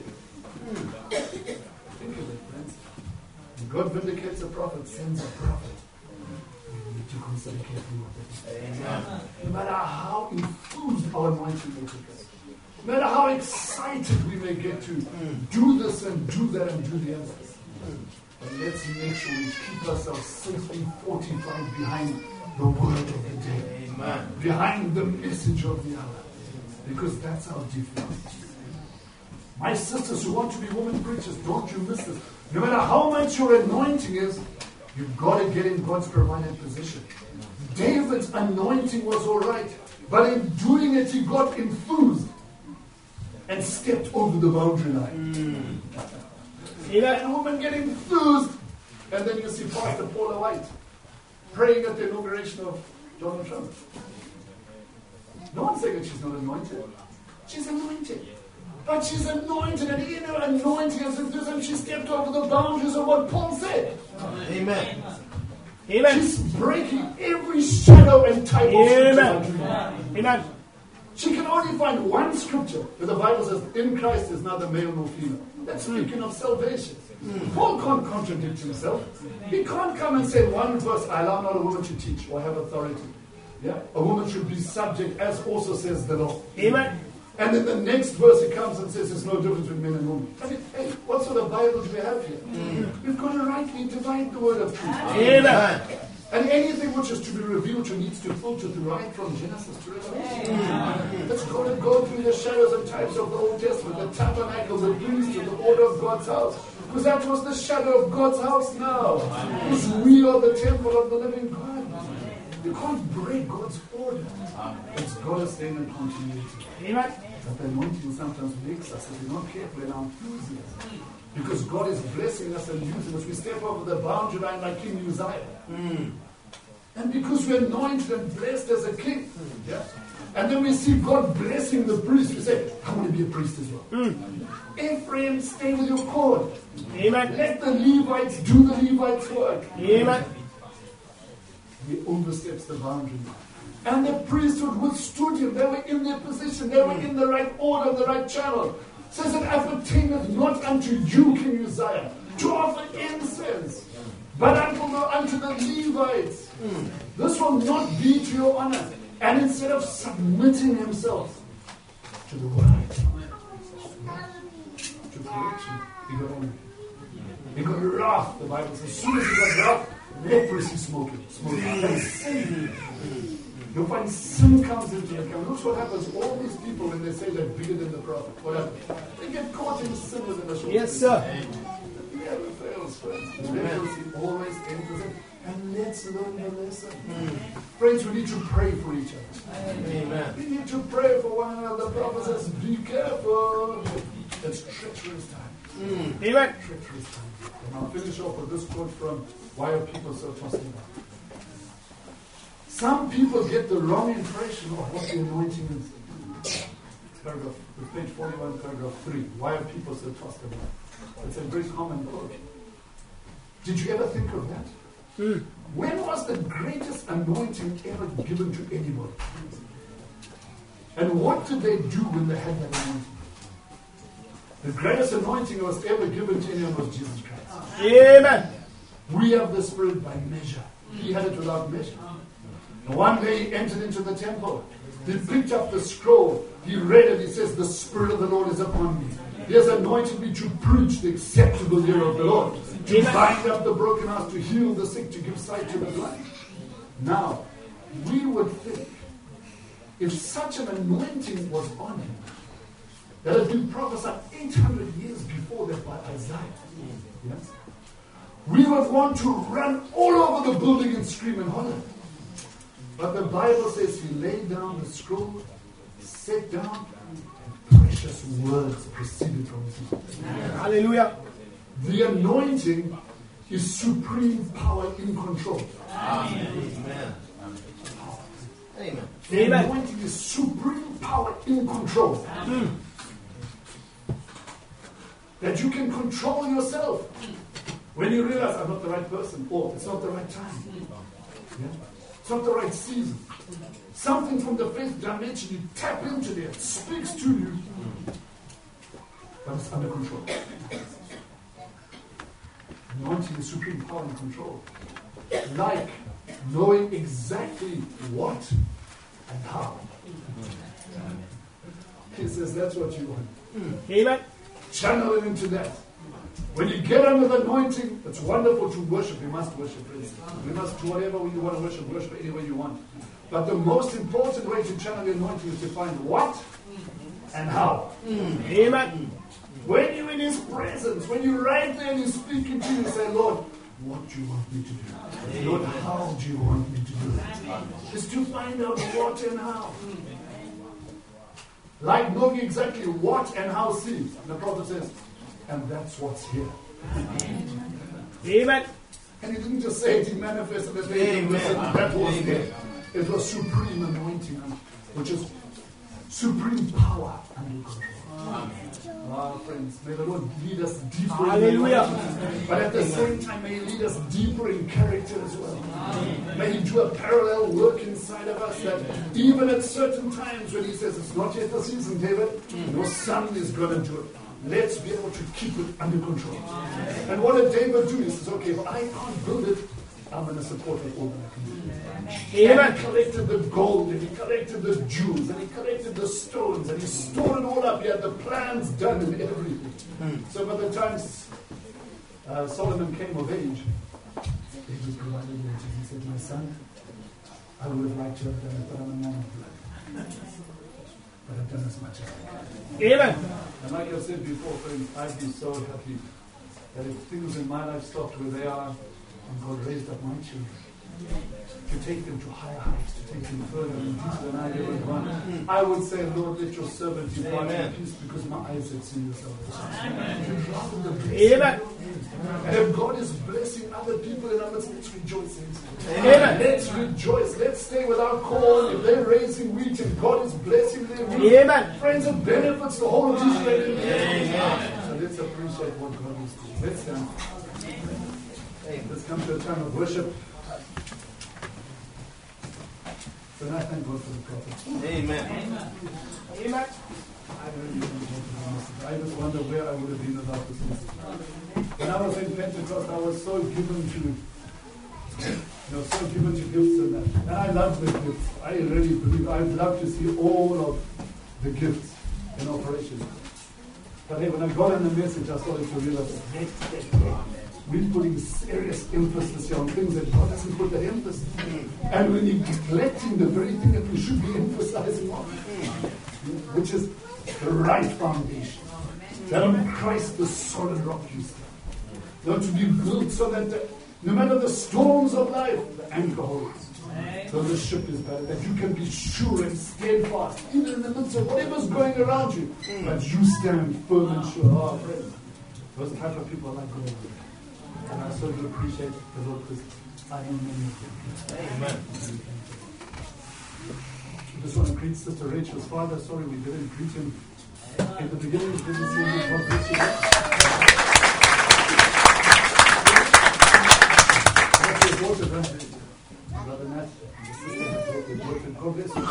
A: Think of it, friends. When God vindicates a prophet, sends a prophet. We need to consider carefully what that is. Amen. No matter how enthused our anointing may take us, no matter how excited we may get to do this and do that and do the other, but let's make sure we keep ourselves safely fortified behind the word of the day. Amen. Behind the message of the hour. Because that's our defense. My sisters who want to be women preachers, don't you miss this. No matter how much your anointing is, you've got to get in God's provided position. David's anointing was all right, but in doing it, he got enthused and stepped over the boundary line. Mm. See that woman get enthused, and then you see Pastor Paula White praying at the inauguration of Donald Trump. No one's saying that she's not anointed. She's anointed. But she's anointed, and in her anointing and enthusiasm, she stepped over the boundaries of what Paul said.
C: Amen.
B: Amen.
A: She's breaking every shadow and type of
B: Amen.
A: scripture.
B: Amen.
A: She can only find one scripture where the Bible says, in Christ is neither male nor female. That's speaking of salvation. Mm. Paul can't contradict himself. He can't come and say one verse, I allow not a woman to teach or have authority. Yeah? A woman should be subject, as also says the law.
B: Amen.
A: And then the next verse he comes and says there's no difference between men and women. I mean, hey, what sort of Bible do we have here? Mm. We've got to rightly divide the word of truth.
B: Amen.
A: And anything which is to be revealed to needs to filter through right from Genesis to Revelation. Mm. Let's go to go through the shadows and types of the Old Testament, the tabernacle, the priesthood, the order of God's house. Because that was the shadow of God's house now. Because we are the temple of the living God. You can't break God's order. It's got to stay in continuity.
B: Amen.
A: But the anointing sometimes makes us, if we're not careful in our enthusiasm. Because God is blessing us and using us. We step over the boundary line like King Uzziah. Mm. And because we're anointed and blessed as a king. Mm. Yeah? And then we see God blessing the priest. We say, I want to be a priest as well. Mm. Ephraim, stay with your cord.
B: Amen.
A: Let the Levites do the Levites' work.
B: Amen.
A: he oversteps the boundary line. And the priesthood withstood him. They were in their position. They were in the right order, the right channel. It says it appertaineth not unto you, King Uzziah, to offer incense, but unto the, unto the Levites. Mm. This will not be to your honor. And instead of submitting himself to the word, to correction, he got angry. He got wrath. The Bible says, as soon as he got wrath, leprosy smoking. Smoking. You'll find sin comes into the camp. Look what happens. All these people, when they say they're bigger than the prophet, what happens? They get caught in sin within a short
B: Yes, sir.
A: It never fails, friends. The leprosy always enters in. And let's learn the lesson. Mm. Friends, we need to pray for each other.
C: Amen.
A: We need to pray for one another. The prophet says, be careful. It's treacherous time.
B: Mm. Amen.
A: Treacherous time. And I'll finish off with this quote from Why Are People So Tossed About? Some people get the wrong impression of what the anointing is. Paragraph, page forty-one, paragraph three. Why are people so tossed about? It's a very common quote. Did you ever think of that?
B: Mm.
A: When was the greatest anointing ever given to anybody? And what did they do when they had that anointing? The greatest anointing that was ever given to anyone was Jesus Christ.
B: Amen.
A: We have the Spirit by measure. He had it without measure. And one day he entered into the temple. He picked up the scroll. He read it. He says, the Spirit of the Lord is upon me. He has anointed me to preach the acceptable year of the Lord. To bind up the broken heart, to heal the sick, to give sight to the blind. Now, we would think, if such an anointing was on him, that had been prophesied eight hundred years before that by Isaiah, yes, we would want to run all over the building and scream and holler. But the Bible says he laid down the scroll, sat down, and precious words proceeded from his mouth.
B: Hallelujah.
A: The anointing is supreme power in control.
C: Amen. Amen.
A: The
B: Amen.
A: anointing is supreme power in control.
B: Mm.
A: That you can control yourself. When you realize I'm not the right person, or it's not the right time. Yeah? It's not the right season. Something from the faith dimension, you tap into there, it speaks to you. But it's under control. Anointing is supreme power and control. Like knowing exactly what and how. He says that's what you want.
B: Amen.
A: Channel it into that. When you get under the anointing, it's wonderful to worship. You must worship, friends. You must do whatever you want to worship, worship any way you want. But the most important way to channel the anointing is to find what and how.
B: Amen.
A: When you're in His presence, when you're right there and He's speaking to you, you say, Lord, what do you want me to do? Lord, how do you want me to do it? Is to find out what and how. Like knowing exactly what and how sees. And the prophet says, and that's what's here.
B: Amen.
A: And he didn't just say it, he manifested it.
C: Amen.
A: That was
C: Amen.
A: there. It was supreme anointing, which is supreme power under control. Ah, friends, may the Lord lead us deeper.
B: Hallelujah.
A: In but at the same time, may He lead us deeper in character as well. May He do a parallel work inside of us that even at certain times when He says, it's not yet the season, David, your son is going to do it. Let's be able to keep it under control. And what did David do? He says, okay, if I can't build it, I'm going to support it all that I can do.
B: Amen.
A: And he collected the gold, and he collected the jewels, and he collected the stones, and he stored it all up. He had the plans done and everything. Mm. So by the time uh, Solomon came of age, David provided it. He said, my son, I would have liked to have done it, but I'm a man of blood. But I've done as much as I can.
B: Amen.
A: And like I said before, friends, I'd be so happy that if things in my life stopped where they are, and God raised up my children, to take them to higher heights, to take them further and deeper than I ever gone. I would say, Lord, let your servant depart in peace because my eyes have seen your salvation. Rather than blessing.
B: Amen.
A: And if God is blessing other people in our midst, let's rejoice in it.
B: Amen.
A: Let's rejoice. Let's stay with our corn. If they're raising wheat and God is blessing their wheat,
B: Amen.
A: friends, it benefits the whole of Israel. Amen. So let's appreciate what God is doing. Let's stand. Let's come to a time of worship. So I thank God for the prophet.
C: Amen.
B: Amen.
A: I really don't want to be honest. I just wonder where I would have been without this message. When I was in Pentecost, I was so given to, you know, so given to gifts and that. And I love the gifts. I really believe, I'd love to see all of the gifts in operation. But hey, when I got in the message, I started to realize that we're putting serious emphasis here on things that God doesn't put that emphasis. And we're neglecting the very thing that we should be emphasizing on, which is the right foundation. That on Christ, the solid rock you stand. Now to be built so that the, no matter the storms of life, the anchor holds. So the ship is better, that you can be sure and steadfast, even in the midst of whatever's going around you. But you stand firm and sure. Oh, friend, those type of people are like gold. And I so do appreciate the Lord because I am many of them.
C: Amen.
A: I just want to greet Sister Rachel's father. Sorry we didn't greet him in the beginning. We didn't see him. God bless you. That's your daughter, brother. Brother Nat. God bless you.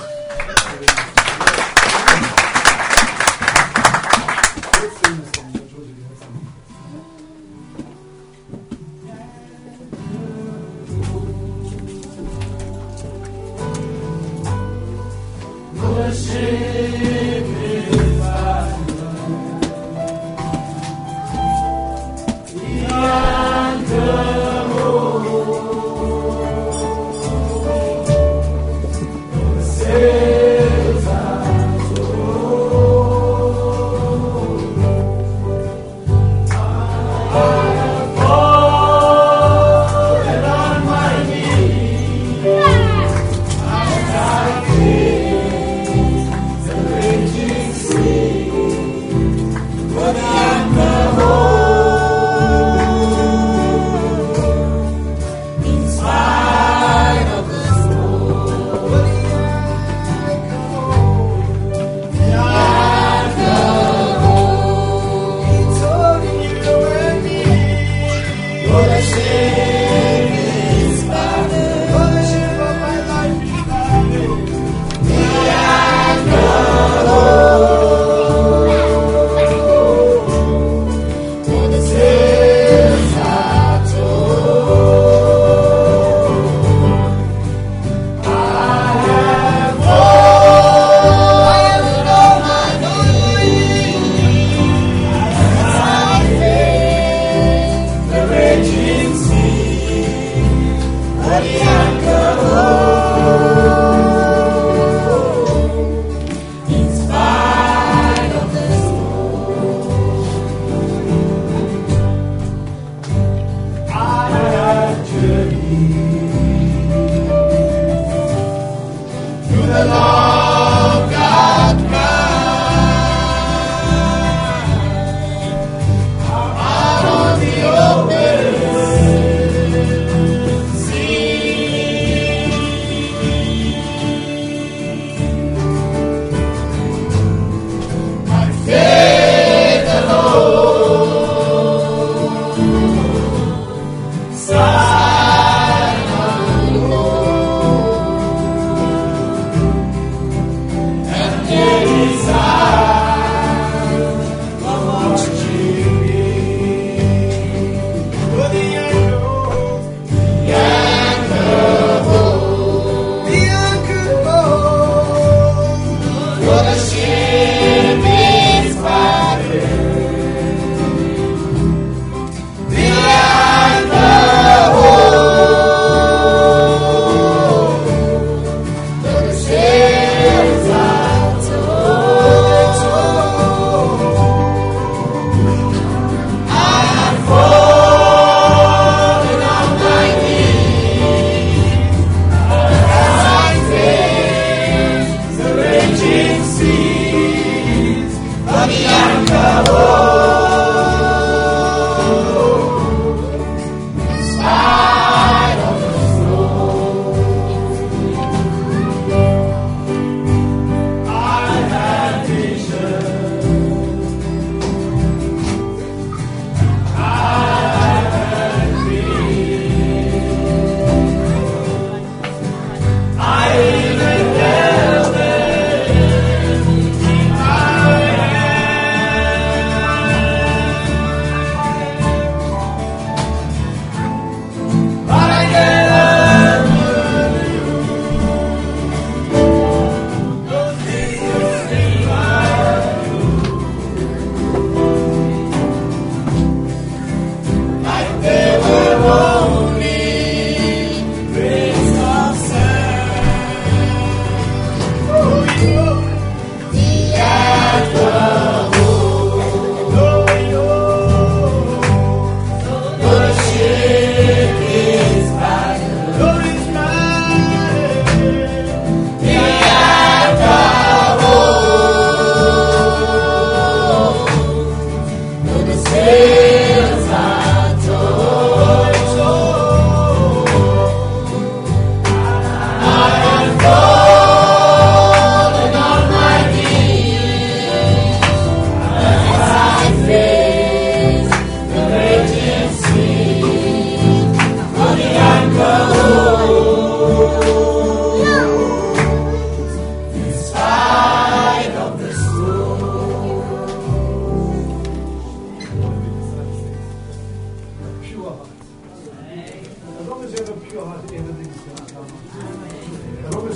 A: Let's sing this song. George, if you have something.
D: See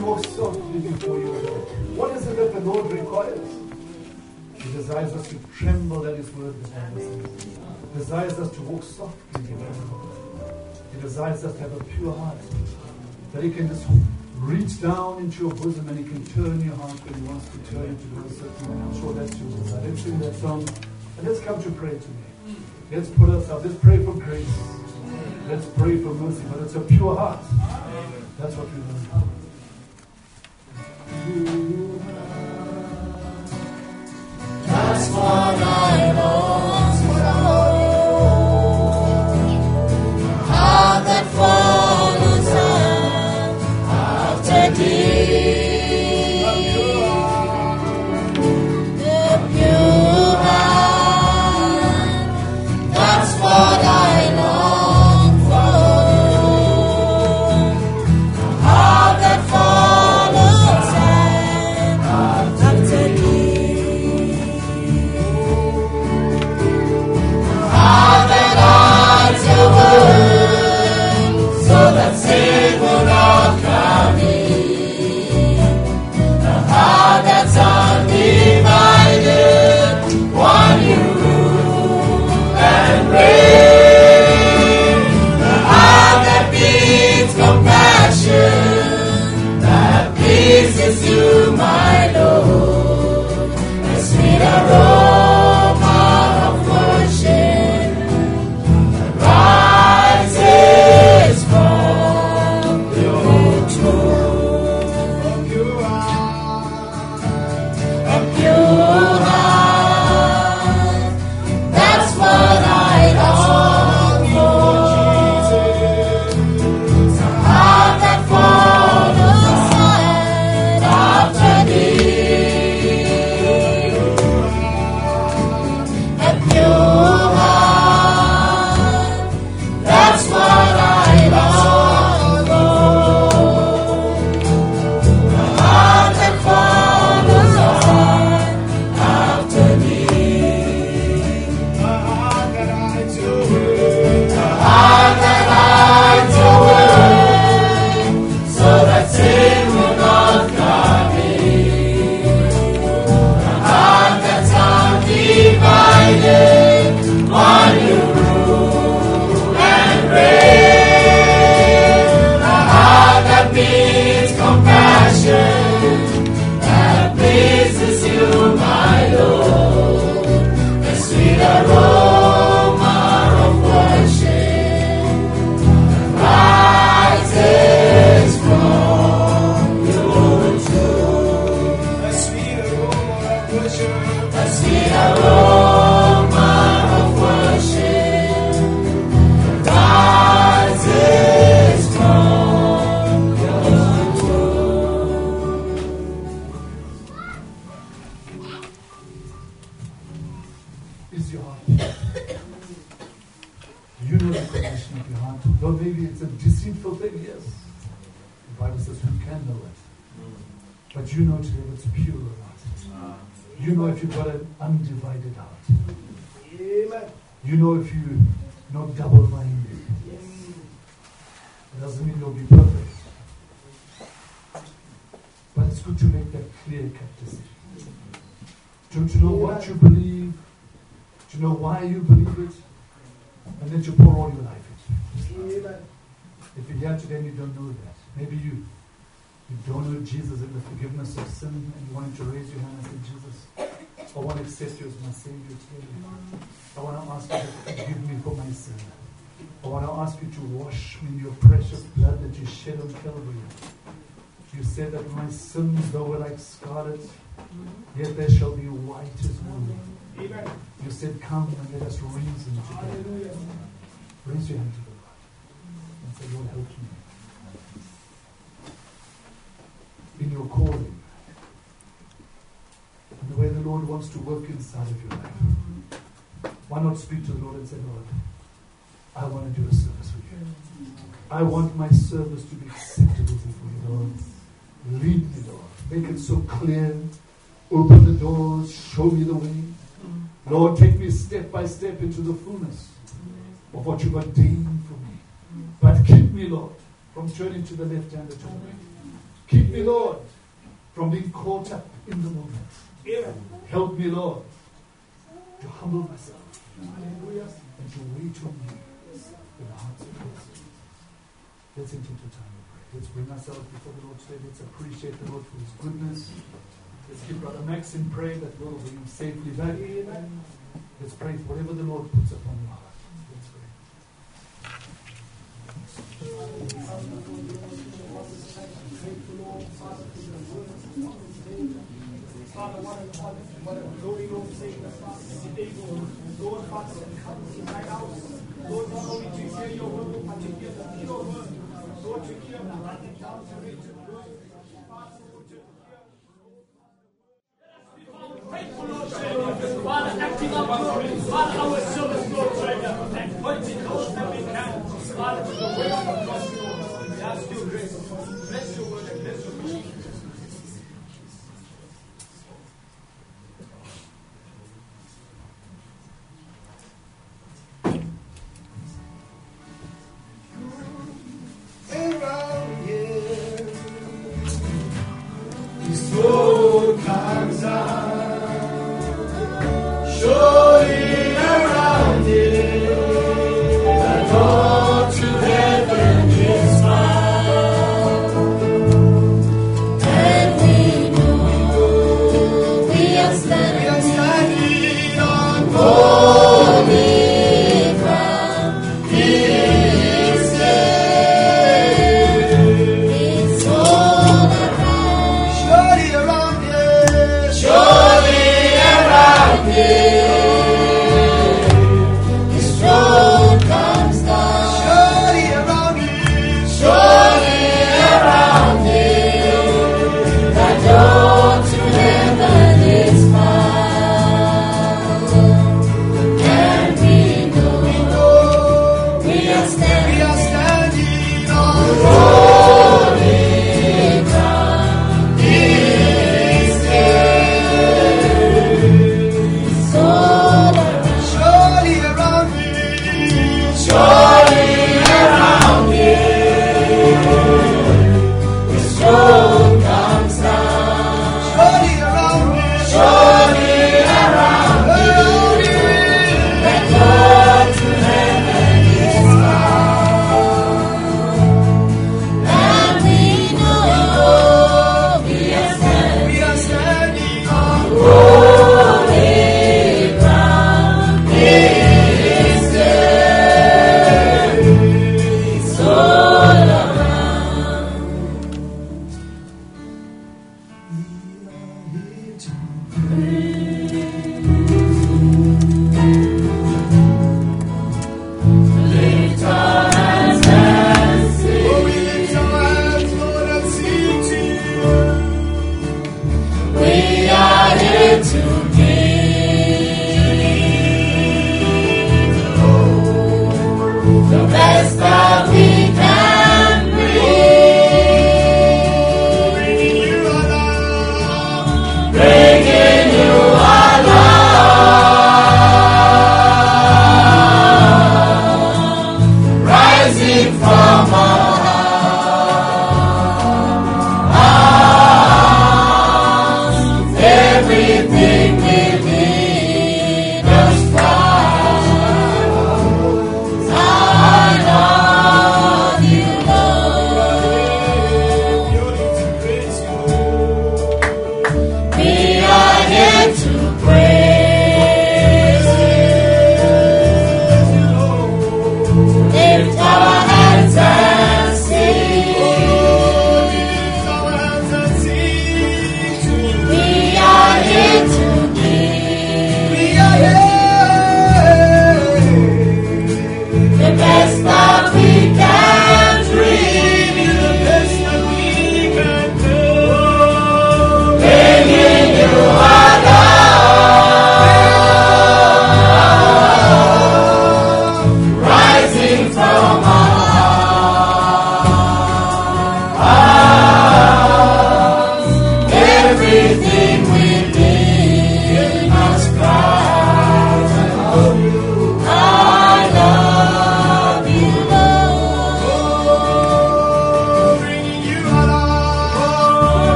A: to walk softly before you, Lord. What is it that the Lord requires? He desires us to tremble at His word, the Bible says. He desires us to walk softly before Him. He desires us to have a pure heart, that He can just reach down into your bosom and He can turn your heart when He wants to turn it to do a certain way. I'm sure that's your desire. Let's sing that song and let's come to pray today. Let's put ourselves, let's pray for grace. Let's pray for mercy, but it's a pure heart. That's what we want.
D: That's what I long for. Heart that follows after thee. The pure heart. That's what I long for. Heart that follows after thee. Your word, so that sin will not come in. The heart that's undivided, one you rule and reign. The heart that beats compassion, that pleases you, my Lord. The sweet aroma of worship rises from your throne. A pure heart, that's what I long for. A heart that follows after thee. A pure heart, that's what I long for. A heart that follows after thee. A heart that hides your word. A heart that hides your word, so that sin will not come in. A heart that's undivided, one you rule and reign. A heart that beats compassion, that pleases you, my Lord. The sweet aroma of worship rises from your throne. The sweet aroma of worship. The sweet aroma of worship rises from your throne.
A: Is your heart? You know the condition of your heart. Though maybe it's a deceitful thing, yes. The Bible says who can know it? But you know today if it's pure or not. You know if you've got an undivided heart.
B: Amen.
A: You know if you're not double-minded. It doesn't mean you'll be perfect. But it's good to make that clear-cut decision. To, to know what you believe, to know why you believe it, and then to pour all your life into it.
B: Amen.
A: If you're here today and you don't know that, maybe you you don't know Jesus and the forgiveness of sin, and you want to raise your hand and say, Jesus, I want to accept you as my Savior today. I want to ask you to forgive me for my sin. I want to ask you to wash me in your precious blood that you shed on Calvary. You said that my sins, though were like scarlet, yet they shall be white as wool.
B: Amen.
A: You said, come and let us reason together.
B: Hallelujah.
A: Raise your hand to the Lord and say, Lord, help me in your calling, in the way the Lord wants to work inside of your life. Why not speak to the Lord and say, Lord, I want to do a service for you. I want my service to be acceptable before you, Lord. Lead me, Lord. Make it so clear. Open the doors. Show me the way. Lord, take me step by step into the fullness of what you've ordained for me. But keep me, Lord, from turning to the left hand or to the right. Keep me, Lord, from being caught up in the moment.
B: Amen.
A: Help me, Lord, to humble myself. Hallelujah. And to wait on you with the hearts of praise. Let's enter into time of prayer. Let's bring ourselves before the Lord today. Let's appreciate the Lord for His goodness. Let's give Brother Max in prayer that we'll bring him safely back. Amen. Let's pray for whatever the Lord puts upon your heart. Let's pray.
B: Father, what a honor, what a glory, Lord, save us, Father, today, Lord. Lord, Father, come to my house. Lord, not only to hear your word, but to hear the pure word. Lord, to hear the unadulterated word. Father, Lord, to hear. Faithful, Lord, Savior. Father, acting up, Lord. Father, our service, Lord, Savior. And pointing those that we can. Father, to the way of the cross, Lord. We ask you grace. Bless your word and bless your word.
D: Around here, His Lord comes out. Surely around here, the door to heaven is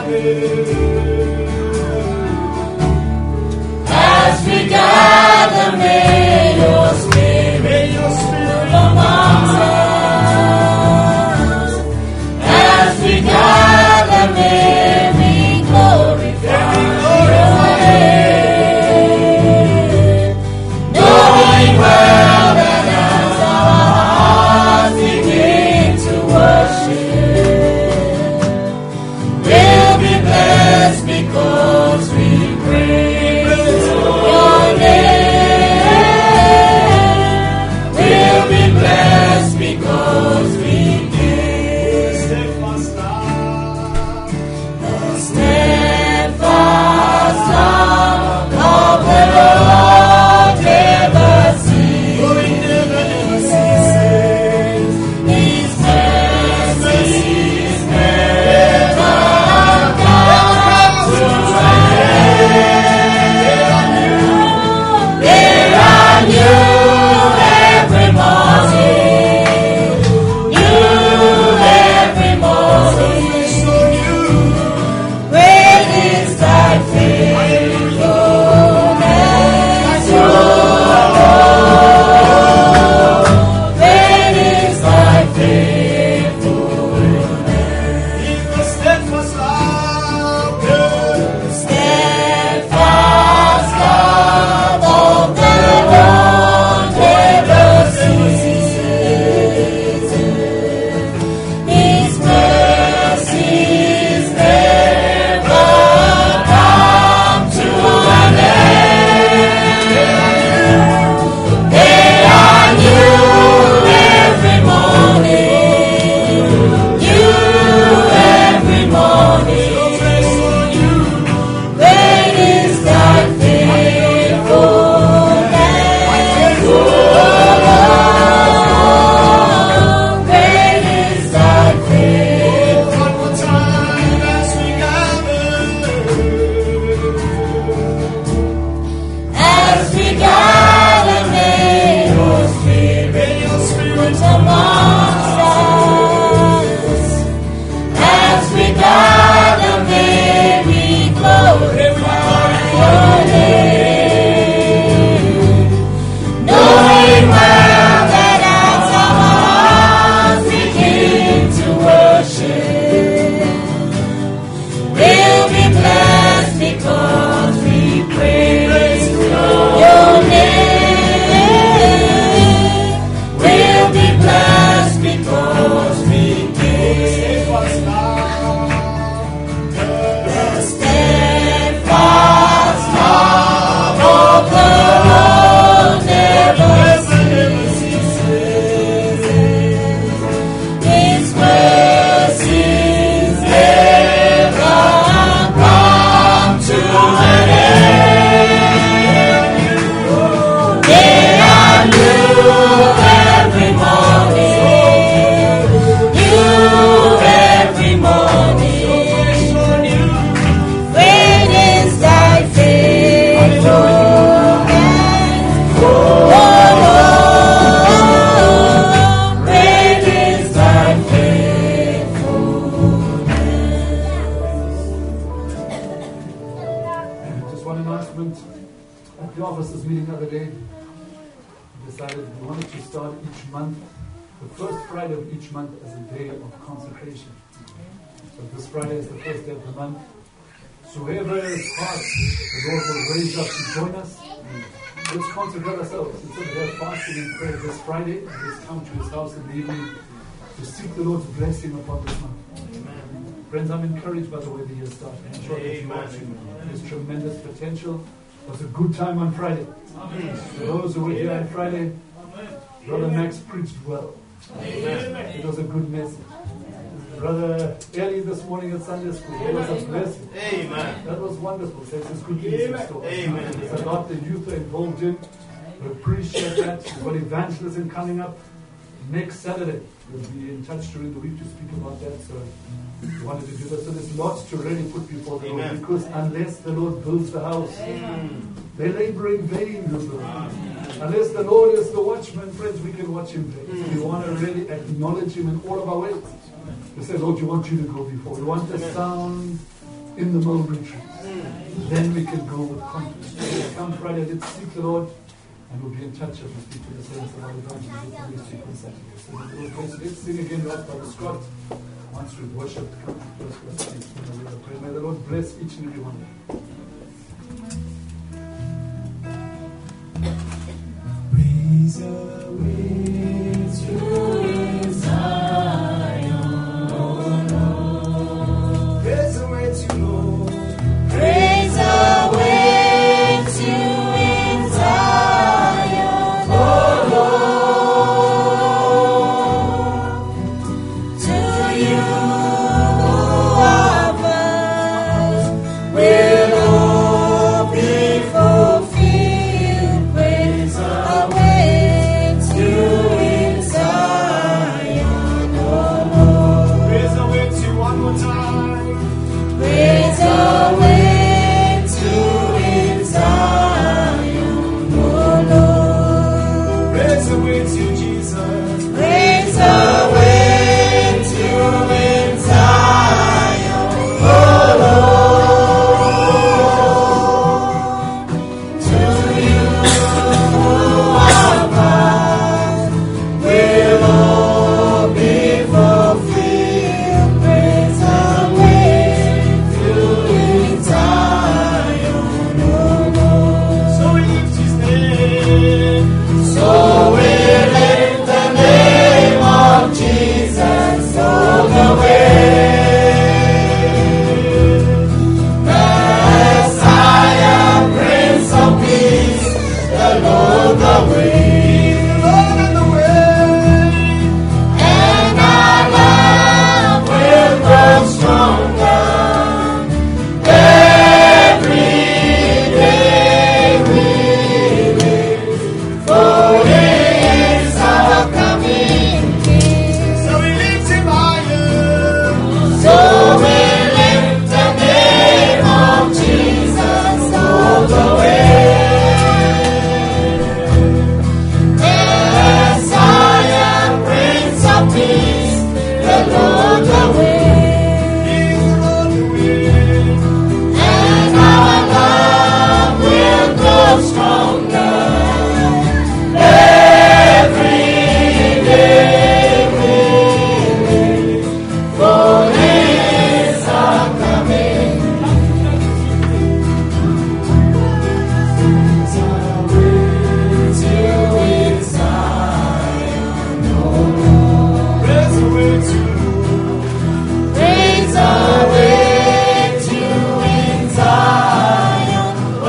D: As we gather, may your spirit, may your spirit among us. As we gather, may we glorify your name, knowing well that as our hearts begin to worship, we'll be blessed because we praise your name. We'll be blessed because we give steadfast love, the steadfast love of the Lord never ceases. His mercies never come to an end. They are new every morning, new every morning. Great is thy faithfulness, O Lord. Great is thy faithfulness. In the steadfast love, the steadfast love of the Lord never ceases. His mercies never come to an end. They are new every morning, new every morning. Great is thy faithfulness, O Lord. Great is thy faithfulness. One more time as we gather, as we gather, may your spirit amongst us. As we gather, may we glorify your name, knowing well that as our hearts begin to worship, we'll be blessed because we praise your name. We'll be blessed because we give the steadfast love of the Lord never ceases. His mercies never come to an end. They are new every morning, new every morning. Great is thy faithfulness, O Lord. Great is thy faithfulness.
A: Just one announcement. At the officers meeting the other day, we decided we wanted to start each month, the first Friday of each month, as a day of consecration. So this Friday is the first day of the month. So whoever is hot, the Lord will raise up to join us. Let's consecrate ourselves. Instead of there fasting and prayer this Friday, let's come to his house in the evening to seek the Lord's blessing upon this month. Friends, I'm encouraged by the way the year started. I'm sure that you're watching. There's tremendous potential. It was a good time on Friday. For those who were here on Friday, Brother Max preached well. It was a good message. Brother Eli this morning at Sunday school, it was a blessing.
C: Amen.
A: That was wonderful. So there's good news in store.
C: Amen.
A: There's a lot the youth are involved in. We appreciate that. We've got evangelism coming up next Saturday. We'll be in touch during the week to speak about that. So we wanted to do that. So there's lots to really put before the Lord, because unless the Lord builds the house, Amen. They labor in vain. Unless the Lord is the watchman, friends, we can watch him play. So we want to really acknowledge him in all of our ways. We say, Lord, you want you to go before. We want the sound in the mulberry trees. Then we can go with confidence. Come Friday, let's seek the Lord, and we'll be in touch if we speak to the saints about the evangelism. So let's sing again, Lord, Brother Scott. Once we've worshipped, come to close with us. May the Lord bless each and every one of you.
D: Praise awaits you in Zion, oh Lord. Praise awaits you, Lord. Praise awaits you in Zion, oh Lord. To you who are vast will all be fulfilled. Praise awaits you in Zion, oh Lord. Praise awaits you one more time. Praise awaits you in Zion, oh Lord. Praise awaits you, Jesus. Praise awaits you in Zion, oh Lord. To you who are vast will all be fulfilled. Praise awaits you in Zion, oh Lord. So we lift His name. So we lift the name of Jesus all the way. Messiah, Prince of Peace, the Lord the way, the Lord and the way, and our love will grow stronger every day we live, for He is our coming King. So we lift Him higher. So we lift the name of Jesus all the way. Messiah, Prince of Peace, the Lord the way, and our love will grow stronger every day we live, for He is our coming. Praise awaits you in Zion, oh Lord. Praise awaits you. Praise awaits you in Zion, oh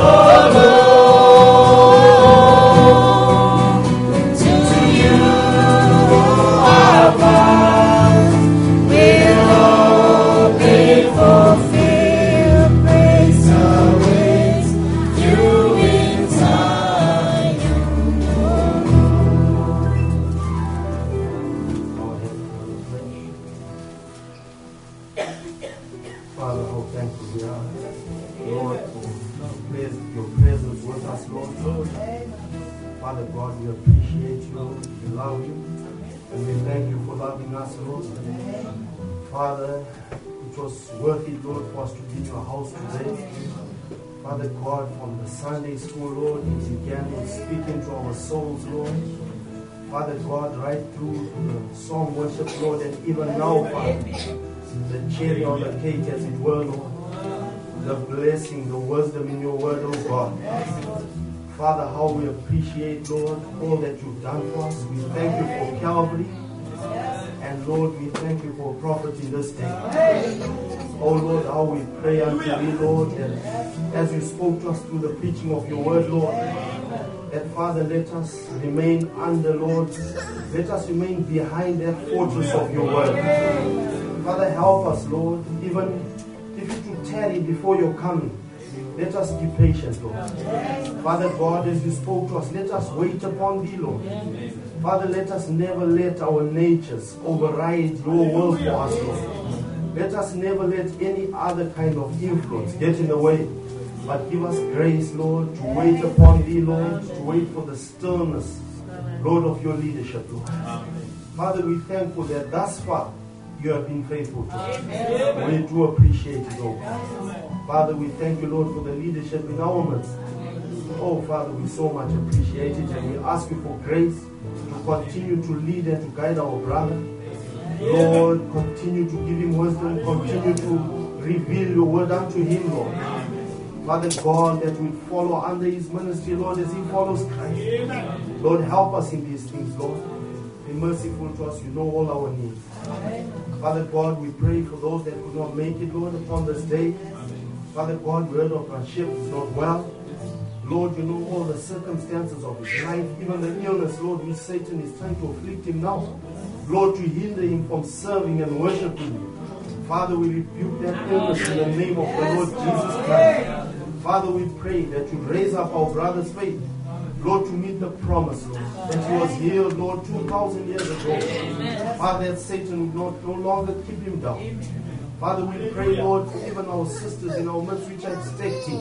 D: Lord. To you who are vast will all be fulfilled. Praise awaits you in Zion, oh
C: Father, how thankful we are, Lord, for pres- your presence with us, Lord. Father God, we appreciate you, Lord. We love you, and we thank you for loving us, Lord. Father, it was worth it, Lord, for us to be in your house today. Father God, from the Sunday school, Lord, you began to speak into our souls, Lord. Father God, right through to the song worship, Lord, and even now, Father, the cherry on the cake, as it were, Lord, the blessing, the wisdom in your word, oh God. Father, how we appreciate, Lord, all that you've done for us. We thank you for Calvary, and Lord, we thank you for prophet in this day. Oh Lord, how we pray unto thee, Lord, that as you spoke to us through the preaching of your word, Lord, that Father, let us remain under, Lord, let us remain behind that fortress of your word. Father, help us, Lord, even if you to tarry before your coming, let us be patient, Lord. Father God, as you spoke to us, let us wait upon thee, Lord. Father, let us never let our natures override your will for us, Lord. Let us never let any other kind of influence get in the way, but give us grace, Lord, to wait upon thee, Lord, to wait for the stillness, Lord, of your leadership, Lord. Father, we thankful that thus far you have been faithful to us. We do appreciate it, oh God. Father, we thank you, Lord, for the leadership in our midst. Oh, Father, we so much appreciate it, and we ask you for grace to continue to lead and to guide our brother. Lord, continue to give him wisdom, continue to reveal your word unto him, Lord. Father God, that we follow under his ministry, Lord, as he follows Christ. Lord, help us in these things, Lord. Be merciful to us. You know all our needs. Father God, we pray for those that could not make it, Lord, upon this day. Father God, we heard of our ship is not well. Lord, you know all the circumstances of his life, even the illness, Lord, which Satan is trying to afflict him now. Lord, to hinder him from serving and worshiping you. Father, we rebuke that illness in the name of the Lord Jesus Christ. Father, we pray that you raise up our brother's faith, Lord, to meet the promise, Lord, that he was healed, Lord, two thousand years ago. Father, that Satan would not no longer keep him down. Father, we pray, Lord, for even our sisters in our midst which are expecting.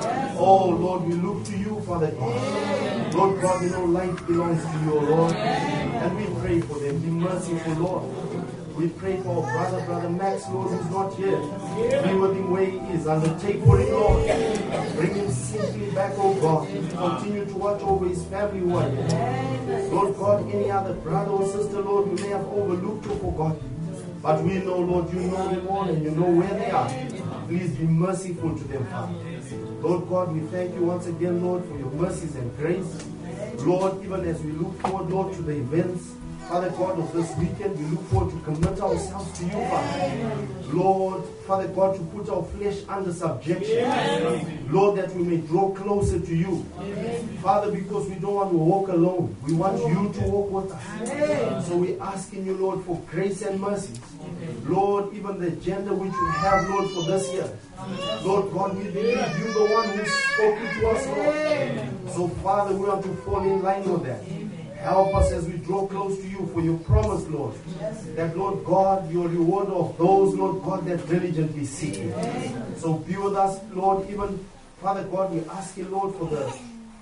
C: Oh, Lord, we look to you, Father God. Lord God, we know life belongs to you, Lord. And we pray for them. Be merciful, Lord. We pray for our brother, Brother Max, Lord, who's not here. Be with him where he is. Undertake for him, Lord. Bring him safely back, oh God. Continue to watch over his family who are here. Lord God, any other brother or sister, Lord, we may have overlooked or forgotten. But we know, Lord, you know them all and you know where they are. Please be merciful to them, Father. Lord God, we thank you once again, Lord, for your mercies and grace. Lord, even as we look forward, Lord, to the events, Father God, of this weekend, we look forward to commit ourselves to you, Father. Lord, Father God, to put our flesh under subjection. Lord, that we may draw closer to you. Father, because we don't want to walk alone. We want you to walk with us. So we ask in you, Lord, for grace and mercy. Lord, even the agenda which we have, Lord, for this year. Lord God, we believe you the one who's spoken to us, Lord. So, Father, we want to fall in line with that. Help us as we draw close to you for your promise, Lord. That, Lord God, your reward of those, Lord God, that diligently seek you. So be with us, Lord. Even, Father God, we ask you, Lord, for the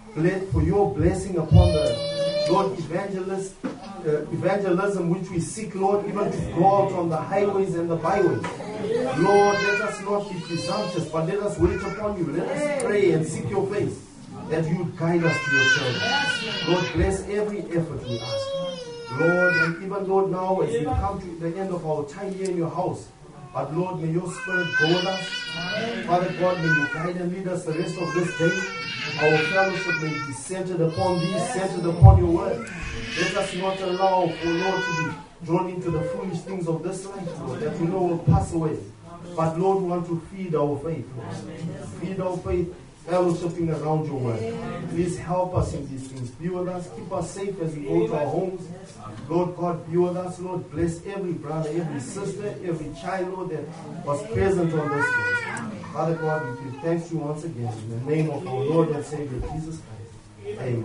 C: for your blessing upon the, Lord, evangelist, uh, evangelism which we seek, Lord, even to go out on the highways and the byways. Lord, let us not be presumptuous, but let us wait upon you. Let us pray and seek your face, that you would guide us to your children. Lord, bless every effort we ask. Lord, and even, Lord, now as we come to the end of our time here in your house, but Lord, may your spirit go with us. Father God, may you guide and lead us the rest of this day. Our fellowship may be centered upon thee, centered upon your word. Let us not allow, for Lord, to be drawn into the foolish things of this life, Lord, that we know will pass away. But Lord, we want to feed our faith, Lord. Feed our faith, fellowshipping around your word. Please help us in these things. Be with us. Keep us safe as we go to our homes. Lord God, be with us. Lord, bless every brother, every sister, every child, Lord, that was present on this day. Father God, we give thanks to you once again. In the name of our Lord and Savior, Jesus Christ. Amen.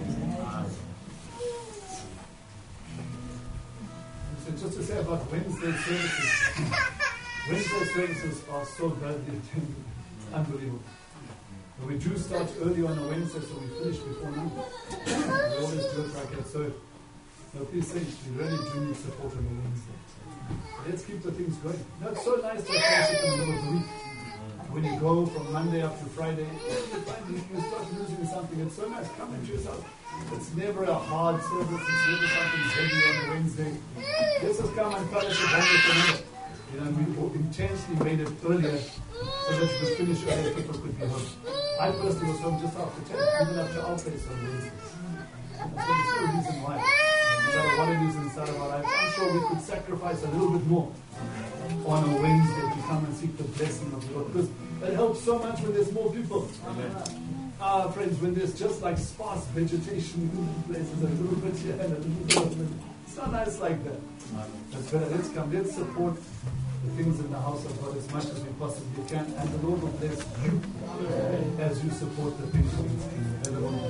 A: So just to say about Wednesday services, Wednesday services are so badly attended. Unbelievable. We do start early on a Wednesday, so we finish before nine. We always do it like that. So, so please say, we really do need support on a Wednesday. Let's keep the things going. No, it's so nice to have fellowship in the middle of the week. When you go from Monday up to Friday, you start losing something. It's so nice. Come into yourself. It's never a hard service. It's never something heavy on a Wednesday. Let's just come and fellowship on with the minute. You know, we intentionally made it earlier so that you could finish earlier, people could be home. I personally was home just after ten, even after our place on Wednesdays. So there's no reason why. No matter what it is inside of our life, I'm sure we could sacrifice a little bit more on a Wednesday to come and seek the blessing of the Lord. Because it helps so much when there's more people. Ah, uh, friends, when there's just like sparse vegetation places, a little bit here and a little bit. It's not nice like that. That's better. Let's come. Let's support the things in the house of God as much as we possibly can, and the Lord will bless you as you support the things of His kingdom.